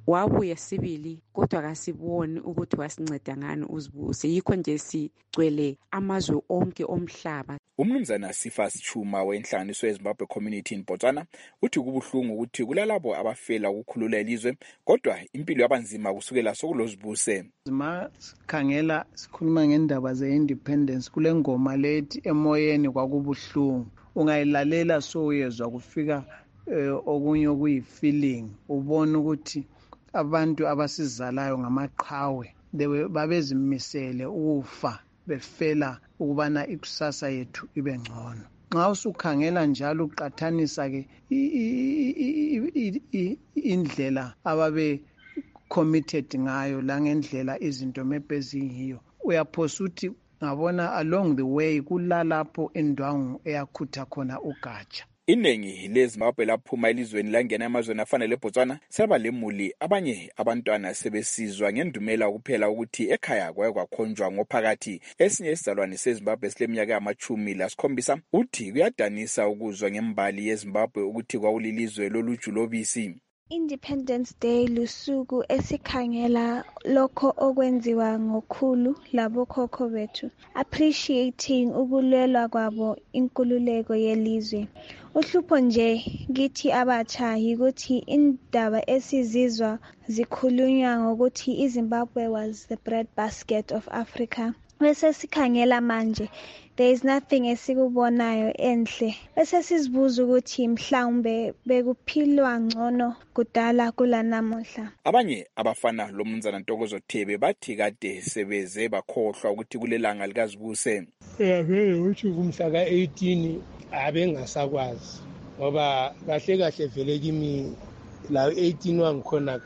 wabuya sibili kodwa kasiboni ukuthi wasinceda ngani uZibuse. Yikho nje sigcwele amazwe onke omhlaba. Umnumzana Sifas Chuma wenhlanganiso yeZimbabwe Community in Botswana uthi kubuhlungu ukuthi kulalabo abafela ukukhulula ilizwe kodwa impilo yabanzima kusukela sokulozibuse. Sikhangela sikhuluma ngendaba ze-independence kule ngoma lethi emoyeni kwakubuhlungu. Ungayilalela so uyezwa kufika okunye okuyi-feeling. Ubona ukuthi abantu abasizalayo ngamaqhawe babezimisele ukufa befela ukubana ikusasa yethu ibe ngcono. Nxa usukhangela njalo uqathanisa ke indlela ababe committed ngayo la ngendlela izinto mephe zingiyo, uyaphosa uthi ngabona along the way kulalapho indwangu eyakhutha khona ugatsha. Iningi leZimbabwe laphuma elizweni langena emazweni afana leBotswana seba lemuli abanye abantwana sebesizwa ngendumela kuphela ukuthi ekhaya kwakhonjwa ngophakathi. Esinye isizalwane seZimbabwe sileminyaka ama-17 uthi kuyadanisa ukuzwa ngembali yeZimbabwe ukuthi kwawulilizwe loluju lobisi. Independence Day lusuku esikhangela lokho okwenziwa ngokhulu labokhokho bethu, appreciating ukulwelwa kwabo inkululeko yelizwe. Uhlupho nje kithi abatsha yikuthi indaba esizizwa zikhulunywa ngokuthi iZimbabwe was the breadbasket of Africa. Bese sikhangela manje there is nothing esikubonayo enhle. Bese sizibuza ukuthi mhlawumbe bekuphilwa ngcono kudala kulanamuhla. Abanye abafana lomnumzana Ntokozo Thebe bathi kade sebeze bakhohlwa ukuthi kulelanga likaZibuse. Vele uthi kumhla ka-18 abengasakwazi ngoba kahle kahle vele kimi la 18 wangikhona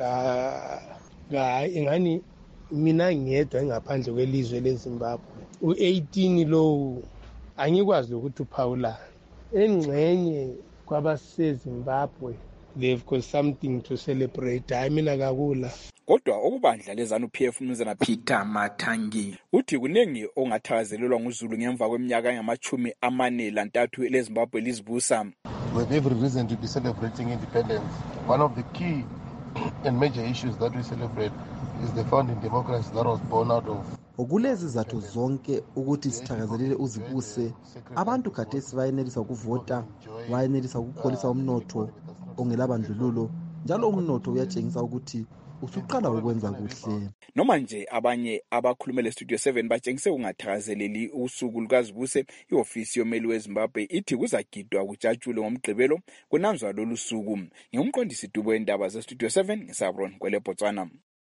ingani mina ngiyedwa ngaphandle kwelizwe leZimbabwe. U-18 lo angikwazi ukuthi uphawula engcenye kwabaseZimbabwe. They've got something to celebrate. I mina kakula. Kodwa okubandla leZANU-PF umnumzana Peter Mathangi uthi kunengi ongathakazelelwa nguZulu ngemva kweminyaka engama-43 leZimbabwe lizibusa. We have every reason to be celebrating independence. One of the key and major issues that we celebrate is the founding democracy that was born out of. Kulezi zathu zonke ukuthi sithakazelele uZibuse, abantu khathesi bayenelisa ukuvota, bayenelisa ukukholisa umnotho ongelabandlululo, njalo umnotho uyatshengisa ukuthi usuqala ukwenza kuhle. Noma nje abanye abakhulumele Studio 7 batshengise ungathakazeleli usuku lukaZibuse, iofisi yomeli weZimbabwe ithi kuzagidwa kujatshule ngomgqibelo kunanzwa lolu suku. Ngumqondisi Dubo endaba ze Studio 7 ngisabron kwele Botswana.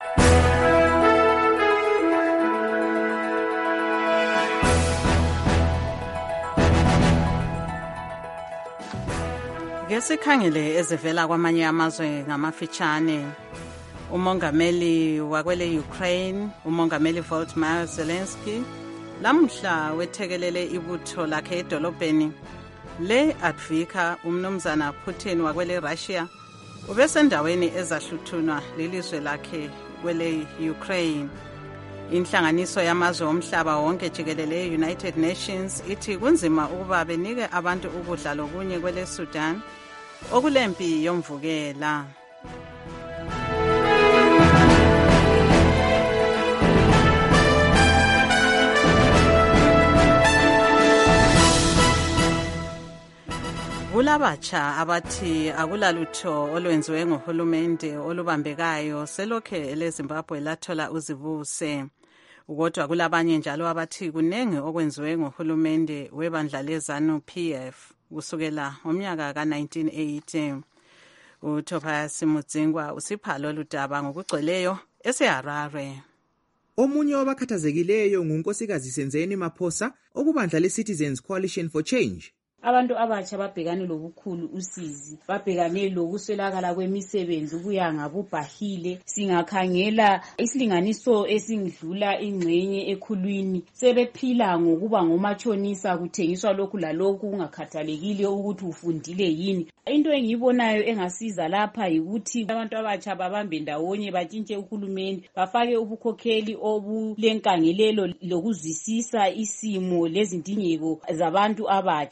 Ngesikhangele ezivela kwamanye amazwe ngamafitshane. Umongameli wakwele Ukraine, umongameli Volodymyr Zelensky, lamhla wethekelele ibutho lakhe edolobheni le-Advika. Umnumzana Putin wakwele Russia ubesendaweni ezahluthunwa lelizwe lakhe kwele Ukraine. Inhlanganiso yamazwe omhlaba wonke jikelele United Nations ithi kunzima ukuba benike abantu ukudla lokunye kwele Sudan okulempi yomvukela. Kulabatsha abathi akulalutho olwenziwe ngohulumende olubambekayo selokhe eleZimbabwe lathola uzibuse. Kodwa kulabanye njalo abathi kunengi okwenziwe ngohulumende webandla leZANU-PF kusukela ngomnyaka ka-1980. uTobias Mudzingwa usiphalo ludaba ngokugcweleyo eseHarare. Omunye wabakhathazekileyo ngunkosikazi Senzeni Maphosa okubandla le-Citizens Coalition for Change. Abantu abatsha babhekane lobukhulu usizi, babhekane lokuswelakala kwemisebenzi kuya ngabubhahile. Singakhangela isilinganiso esingidlula ingcenye ekhulwini sebephila ngokuba ngomatshonisa, kuthengiswa lokhu lalokhu kungakhathalekile ukuthi ufundile yini. Into engiyibonayo engasiza lapha yikuthi abantu abatsha babambe ndawonye, batshintshe uhulumeni, bafake ubukhokheli obulenkangelelo lokuzwisisa isimo lezindingeko zabantu abatsha. Kodwa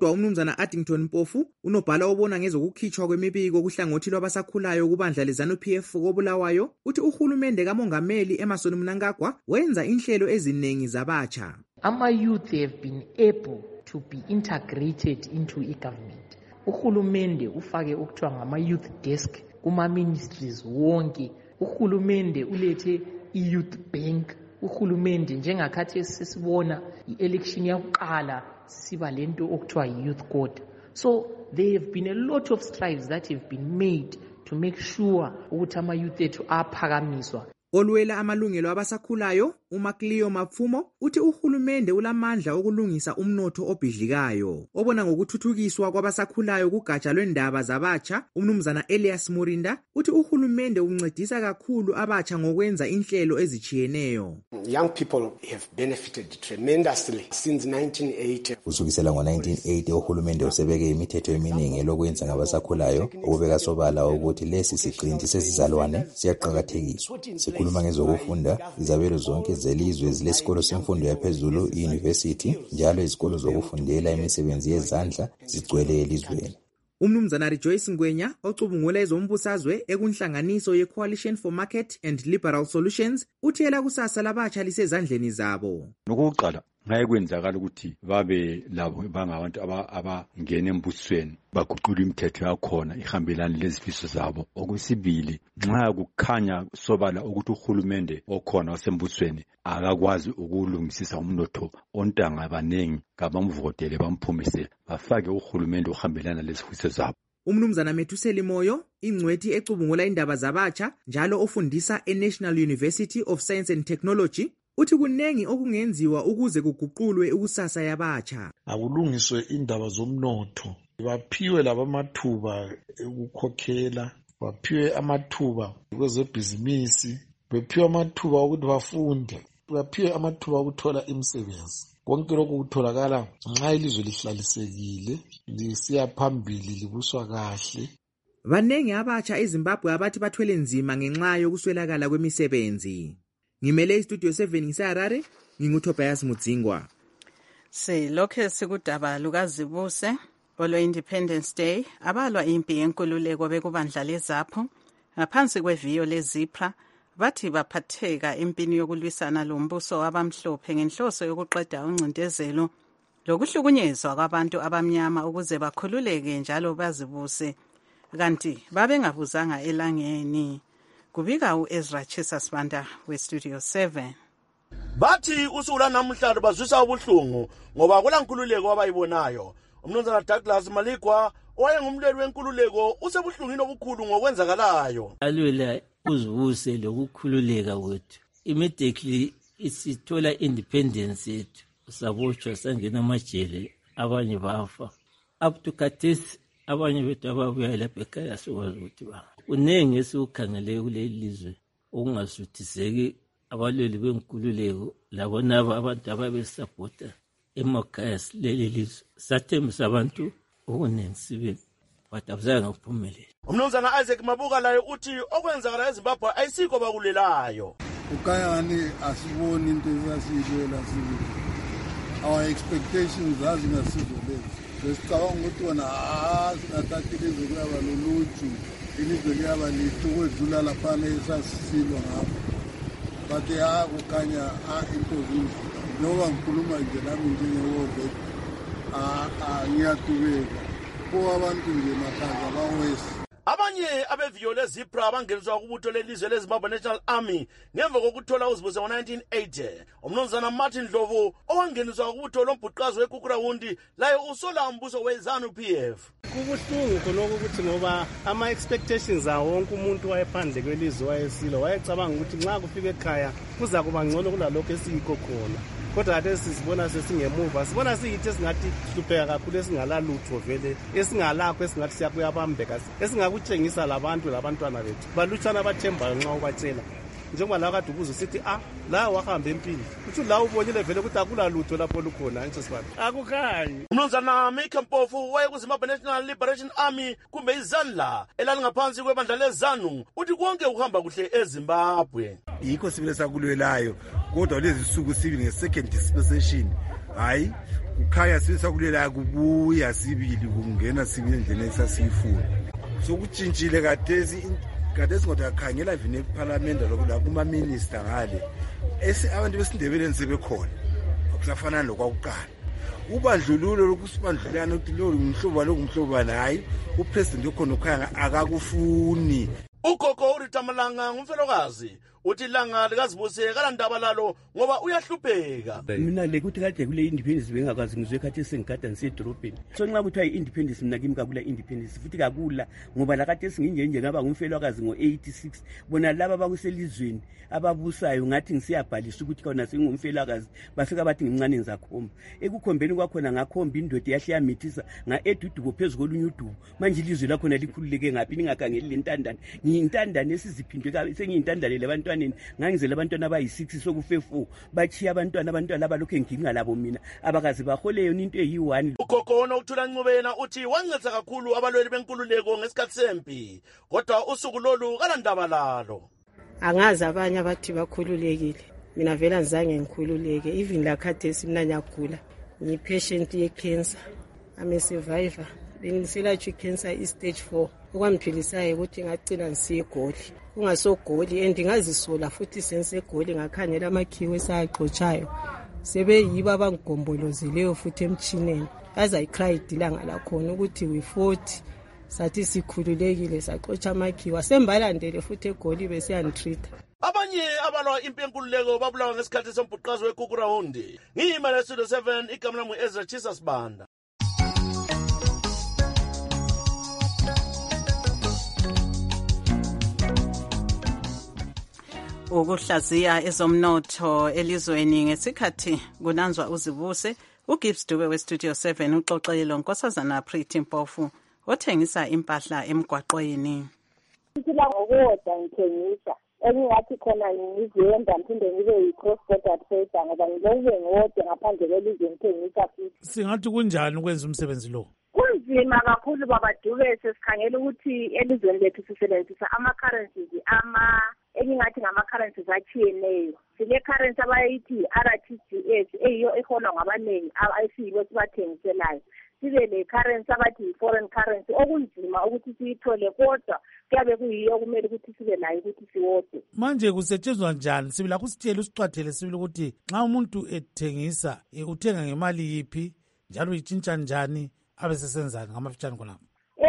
Kodwa umnumzana Addington Mpofu, unobhala obona ngezokukhitshwa kwemibiko kuhlangothi lwabasakhulayo kubandla leZANU-PF koBulawayo, uthi uhulumende kaMongameli Emmerson Mnangagwa wenza inhlelo eziningi zabatsha. Ama-youth have been able to be integrated into i-government. Uhulumende ufake okuthiwa ngama-youth desk kuma-ministries wonke. Uhulumende ulethe i-youth bank. Uhulumende njengakhathi sesibona i-election yakuqala siba lento okuthiwa yi-youth court. So there have been a lot of strides that have been made to make sure ukuthi ama-youth ethu aphakamiswa. Olwela amalungelo abasakhulayo, uMacleo Mapfumo, uthi uhulumende ulamandla okulungisa umnotho obhidlikayo. Obona ngokuthuthukiswa kwabasakhulayo kugatsha lwendaba zabatsha, umnumzana Elias Murinda, uthi uhulumende uncedisa kakhulu abatsha ngokwenza inhlelo ezichiyeneyo. Young people have benefited tremendously since 1980. Kusukisela ngo-1980 uhulumende usebeke imithetho eminingi lokwenza ngabasakhulayo, okubeka sobala ukuthi lesi siqinti sesizalwane siyaqhakathekiswa. Sikhuluma ngezokufunda, izabelo zonke zelizwe zilesikolo semfundo yaphezulu, i-university, njalo izikolo zokufundela imisebenzi yezandla zigcwele elizweni. Umnumzana Rejoice Ngwenya, ocubungula ezombusazwe ekunhlanganiso ye-Coalition for Market and Liberal Solutions, uthela kusasa labatsha lisezandleni zabo. Nokuqala ngaye kwenzakala ukuthi babe labo bangabantu abangena embusweni baguqula imithetho yakhona ihambelana lezifiso zabo. Okwesibili, nxa kukhanya sobala ukuthi uhulumende okhona wasembusweni akakwazi ukulungisisa umnotho ontanga abanengi ngabamvotele bamphumise bafake uhulumende ohambelana lezifiso zabo. Umnumzana Methuseli Moyo, ingcwethi ecubungula indaba zabatsha njalo ofundisa eNational University of Science and Technology, uthi kunengi okungenziwa ukuze kuguqulwe ukusasa yabatsha. Akulungiswe indaba zomnotho, baphiwe labamathuba ukukhokhela, baphiwe amathuba kwezebhizinisi, baphiwe amathuba ukuthi bafunde, baphiwe amathuba okuthola imisebenzi. Konke lokhu kutholakala nxa ilizwe lihlalisekile, lisiya phambili, libuswa kahle. Banengi abatsha eZimbabwe abathi bathwele nzima ngenxa yokuswelakala kwemisebenzi. Ngimele istudio 7 ngiseHarare, nginguTobias Mudzingwa. Lokho sikudaba lukaZibuse olwe-Independence Day abalwa impi yenkululeko bekubandla leZAPHU ngaphansi kweviyo leZIPRA bathi baphatheka empini yokulwisana lombuso wabamhlophe ngenhloso yokuqeda uncindezelo lokuhlukunyezwa kwabantu abamnyama ukuze bakhululeke njalo bazibuse, kanti babengabuzanga elangeni. Kubika uEzra Chisasbanda weStudio 7. Bathi usula namhlanje bazwisa ubuhlungu ngoba kulankululeko abayibonayo. Umnumzana Douglas Maligwa owayengumlweli wenkululeko usebuhlungini obukhulu ngokwenzakalayo. Alwela uzibuse lokukhululeka kwethu. Immediately isithola independence yethu. Saboshwa sangena amajele, abanye bafa. Up to khathesi abanye bethu ababuya lapha ekhaya sikwazi ukuthi ba. Unenge esikukhangele kuleli lizwe okungasuthiseki abalweli benkululeko labo nabo abantu ababesapota emakhaya leli lizwe. Sathembisa abantu okuningi sibe bathabuzanga ukuphumelela. Umnumzana Isaac Mabuka laye uthi okwenzakala eZimbabwe ayisiko bakulelayo. Ukayani asiboni into ezasiyilwela sibe. Our expectations azingasizolezi. Besicabanga ukuthi wona singathathile izokuyaba loluju. Ilizwe liyaba lihle ukwedlula laphana esasisilwa ngapho. Bathi kukhanya into zinje. Noma ngikhuluma nje nami njengeWorld ngiyadubeka. Kuba abantu nje makhaza bawesi. Abanye abeviyo leZIPRA abangeniswa kubutho lelizwe leZimbabwe National Army ngemva kokuthola uzibuse ngo-1980. Umnumzana Martin Dlovu owangeniswa kubutho lombhuqazi weKukurawundi laye usola umbuso weZANU-PF. Kubuhlungu khonoko ukuthi ngoba ama-expectations awo wonke umuntu wayephandle kwelizwe wayesilo wayecabanga ukuthi nxa kufika ekhaya kuza kuba ngcono kulalokho esiyikho khona. Kodwa ade sisibona sesingemuva, sibona siyithi esingathi hlupheka kakhulu esingalalutho vele, esingalakho esingathi siyakuyabambeka, esingakutshengisa labantu labantwana bethu. Balutshana abathembayo nxa ubatshela. Njengoba la kade ubuza sithi la wahamba empini. Uthi la ubonile vele ukuthi akulalutho lapho lukhona nje sibathi. Akukhanyi. Umnumzana Mika Mpofu waye kuZimbabwe National Liberation Army kumbe iZANLA elangaphansi kwebandla leZANU uthi konke ukuhamba kuhle eZimbabwe. Yikho sibile sakulwelayo kodwa lezi suku sibili nge-second dispensation hayi kukhanya sisakulela kubuya sibili kungena sibili endleni esasiyifuna sokutshintshile kadesi ngoba yakhangela vini eParliament lokho kuma minister ngale abantu besindebeleni sebekhona akusafana lokwakuqala ubandlululo lokusibandlulana ukuthi lo ngumhlobana hayi upresident ukhona ukhaya akakufuni. Ugogo uRita Malanga ngumfelokazi uthi ilanga likazibuse kalandaba lalo ngoba uyahlupheka. Mina lekuthi kade kule independence bengakwazi ngizwe khathi sengigada ngisedrobheni. So nxa kuthiwa i-independence mina kimi kakula independence futhi kakula ngoba la kade singinjenje ngaba ngumfelokazi ngo86 bona laba bakuselizweni ababusayo ngathi ngisiyabhalisa ukuthi kona singumfelokazi bafika bathi ngimncane ngizakhomba ekukhombeni kwakhona ngakhomba indoda yahle yamithisa ngaeduduko phezulu kolunye udubo manje ilizwe lakhona likhululeke ngapi ningakhangeli lentandane ngiyintandane esiziphindwe sengiyintandane lebantwaneni ngangizela abantwana abayi6 sokufe 4 bachiya abantwana abalokho nginqa labo mina abakazi baholeyo into eyi1. Ugogo unokuthula Ncubena uthi wancedza kakhulu abalweli benkululeko ngesikhathi sempi kodwa usuku lolu kalandaba lalo. Angazi abanye abathi bakhululekile mina vela ngizange ngikhululeke even la khathesi mina nyagula ngipatient ye-cancer I'm a survivor bengiselatshwa i-cancer i-stage 4 okwamphilisayo ukuthi ngagcina ngisiyegoli kungasogoli andingazisola futhi sensegoli ngakhangela amakhiwo esayagxotshayo sebeyiba abangigombolozeleyo futhi emchineni azayicried ilanga lakhona ukuthi we40 sathi sikhululekile saxotsha amakhiwa sembalandele futhi egoli besiyantreata. Abanye abalwa impi yenkululeko babulawa ngesikhathi sombhuqazo weKukuraundi. Ngiyimele Studio 7 igama lami Ezra Jesus Banda. Ukuhlaziya ezomnotho elizweni ngesikhathi kunanzwa uzibuse uGibbs Dube weStudio 7 uxoxelo Nkosazana Pretty Mpofu othengisa impahla emgwaqweni. Ngithila ngokuwoda ngithengisa engingathi khona ngiziyenda mphinde ngibe yi-cross border trader ngoba ngilokuze ngiwode ngaphandle kwelizwe ngithengisa futhi. Singathi kunjani ukwenza umsebenzi lo? Kunzima kakhulu baba Dube sesikhangela ukuthi elizweni lethu sisebenzisa ama-currencies engingathi ngama-currencies achiyeneyo. Sile currency abayithi RTGS eyiyo eholwa ngabanengi esiyibo sibathengiselayo. Sibe le currency abathi foreign currency okunzima ukuthi siyithole kodwa kuyabe kuyiyo okumele ukuthi sibe nayo ukuthi siwode. Manje kusetshenzwa njani? Sibila kusitshela usicwathele sibili ukuthi nxa umuntu ethengisa uthenga ngemali yiphi njalo itshintsha njani abesesenzani ngamafitshane khonapho.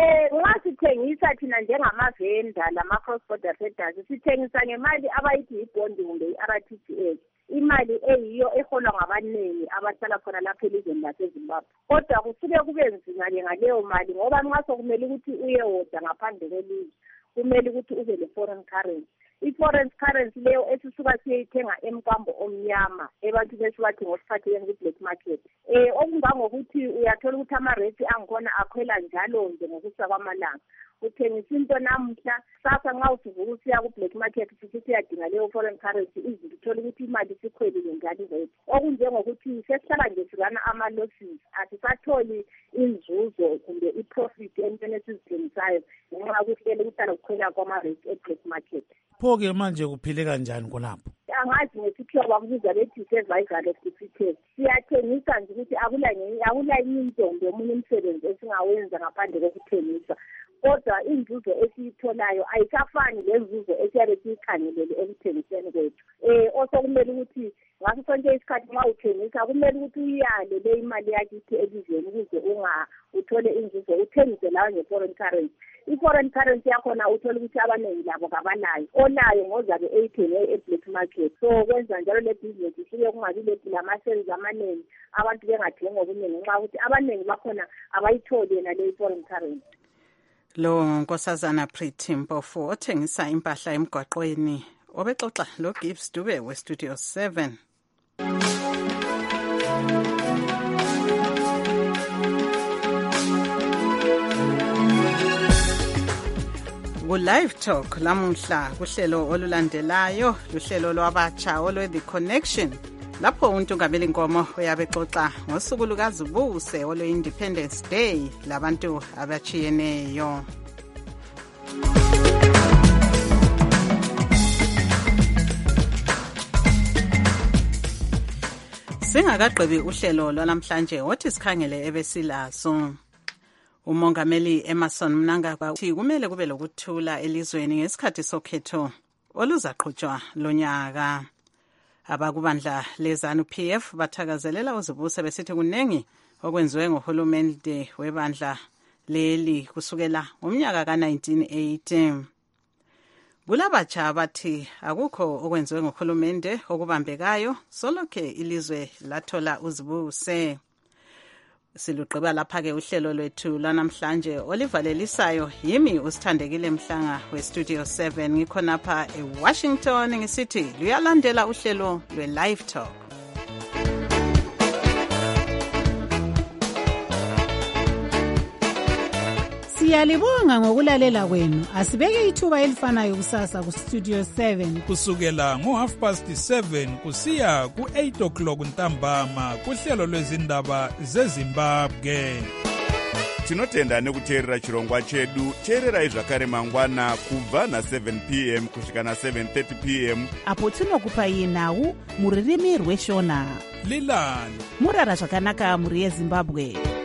Nxa sithengisa thina njengamavenda lama-cross border traders sithengisa ngemali abayithi ibhondi kumbe i-RTGS imali eyiyo eholwa ngabanengi abahlala khona lapha elizweni laseZimbabwe. Kodwa kusuke kube nzima-ke ngaleyo mali ngoba nxa sokumele ukuthi uyewoda ngaphandle kwelizwe kumele ukuthi ube le-foreign currency. I-foreign currency leyo esisuka siyayithenga emkambo omnyama abantu besibathi ngosiphathekeni ku-black market. Okungangokuthi uyathola ukuthi ama-rates angkhona akhwela njalo nje ngokusa kwamalanga. Uthengisa into namuhla sasa nxa usuvuka usiya ku-black market futhi uyadinga leyo foreign currency izinto uthola ukuthi imali sikhwelile njalo rate. Okunjengokuthi sesihlala nje sirana ama-losses asisatholi inzuzo kumbe i-profit entweni esizithengisayo ngenxa yokuthi lele kuhlala kukhwela kwama-rate e-black market. Pho-ke manje kuphile kanjani khonapho? Angazi ngesikhiwa bakubiza bethi survival of the fittest. Siyathengisa nje ukuthi akula intombi omunye umsebenzi esingawenza ngaphandle kokuthengisa. Kodwa inzuzo esiyitholayo ayisafani lenzuzo esiyabe siyikhangelele ekuthengiseni kwethu. Osokumele ukuthi ngaso sonke isikhathi nxa uthengisa kumele ukuthi uyale le imali yakithi elizweni ukuze uthole inzuzo uthengise lawo nge-foreign currency. I-foreign currency yakhona uthola ukuthi abaningi labo kabanayo. Olayo ngozabe eyithenge e-black market. So kwenza njalo le business isuke kungabi lama-sales amaningi abantu bengathengi ngobuningi nxa ukuthi abaningi bakhona abayitholi yena le foreign currency. Lo Nkosazana Pretty Mpofu othengisa impahla emgwaqweni obexoxa lo Gibbs Dube weStudio 7. Ku-Live Talk lamuhla kuhlelo olulandelayo luhlelo lwabatsha olwe-The Connection lapho uNtungameli Nkomo uyabexoxa ngosuku lukazibuse olwe-Independence Day labantu abachiyeneyo. Singakagqibi uhlelo lwanamhlanje wothi sikhangele ebesilazo. Umongameli Emmerson Mnangagwa uthi kumele kube lokuthula elizweni ngesikhathi sokhetho oluzaqhutshwa lonyaka. Abakubandla lezanu PF bathakazelela uzibuse besithi kunengi okwenziwe ngohulumende webandla leli kusukela ngomnyaka ka-1980. Kulabatsha bathi akukho okwenziwe ngohulumende okubambekayo solokhe ilizwe lathola uzibuse. Silugqiba lapha-ke uhlelo lwethu lwanamhlanje olivalelisayo yimi usithandekile Mhlanga we-Studio 7 ngikhonapha eWashington ngisithi luyalandela uhlelo lwe-Live Talk. Siyalibonga ngokulalela kwenu. Asibeke ithuba elifanayo kusasa ku-Studio 7 kusukela ngo-7:30 kusiya ku-8 o'clock ntambama kuhlelo lwezindaba zeZimbabwe. Tinotenda nekuteerera chirongwa chedu. Teererai zvakare mangwana kubva na7 p.m. kusvika na7:30 p.m. apo tinokupai nhau muririmi rweshona. Lilani murara zvakanaka muri yeZimbabwe.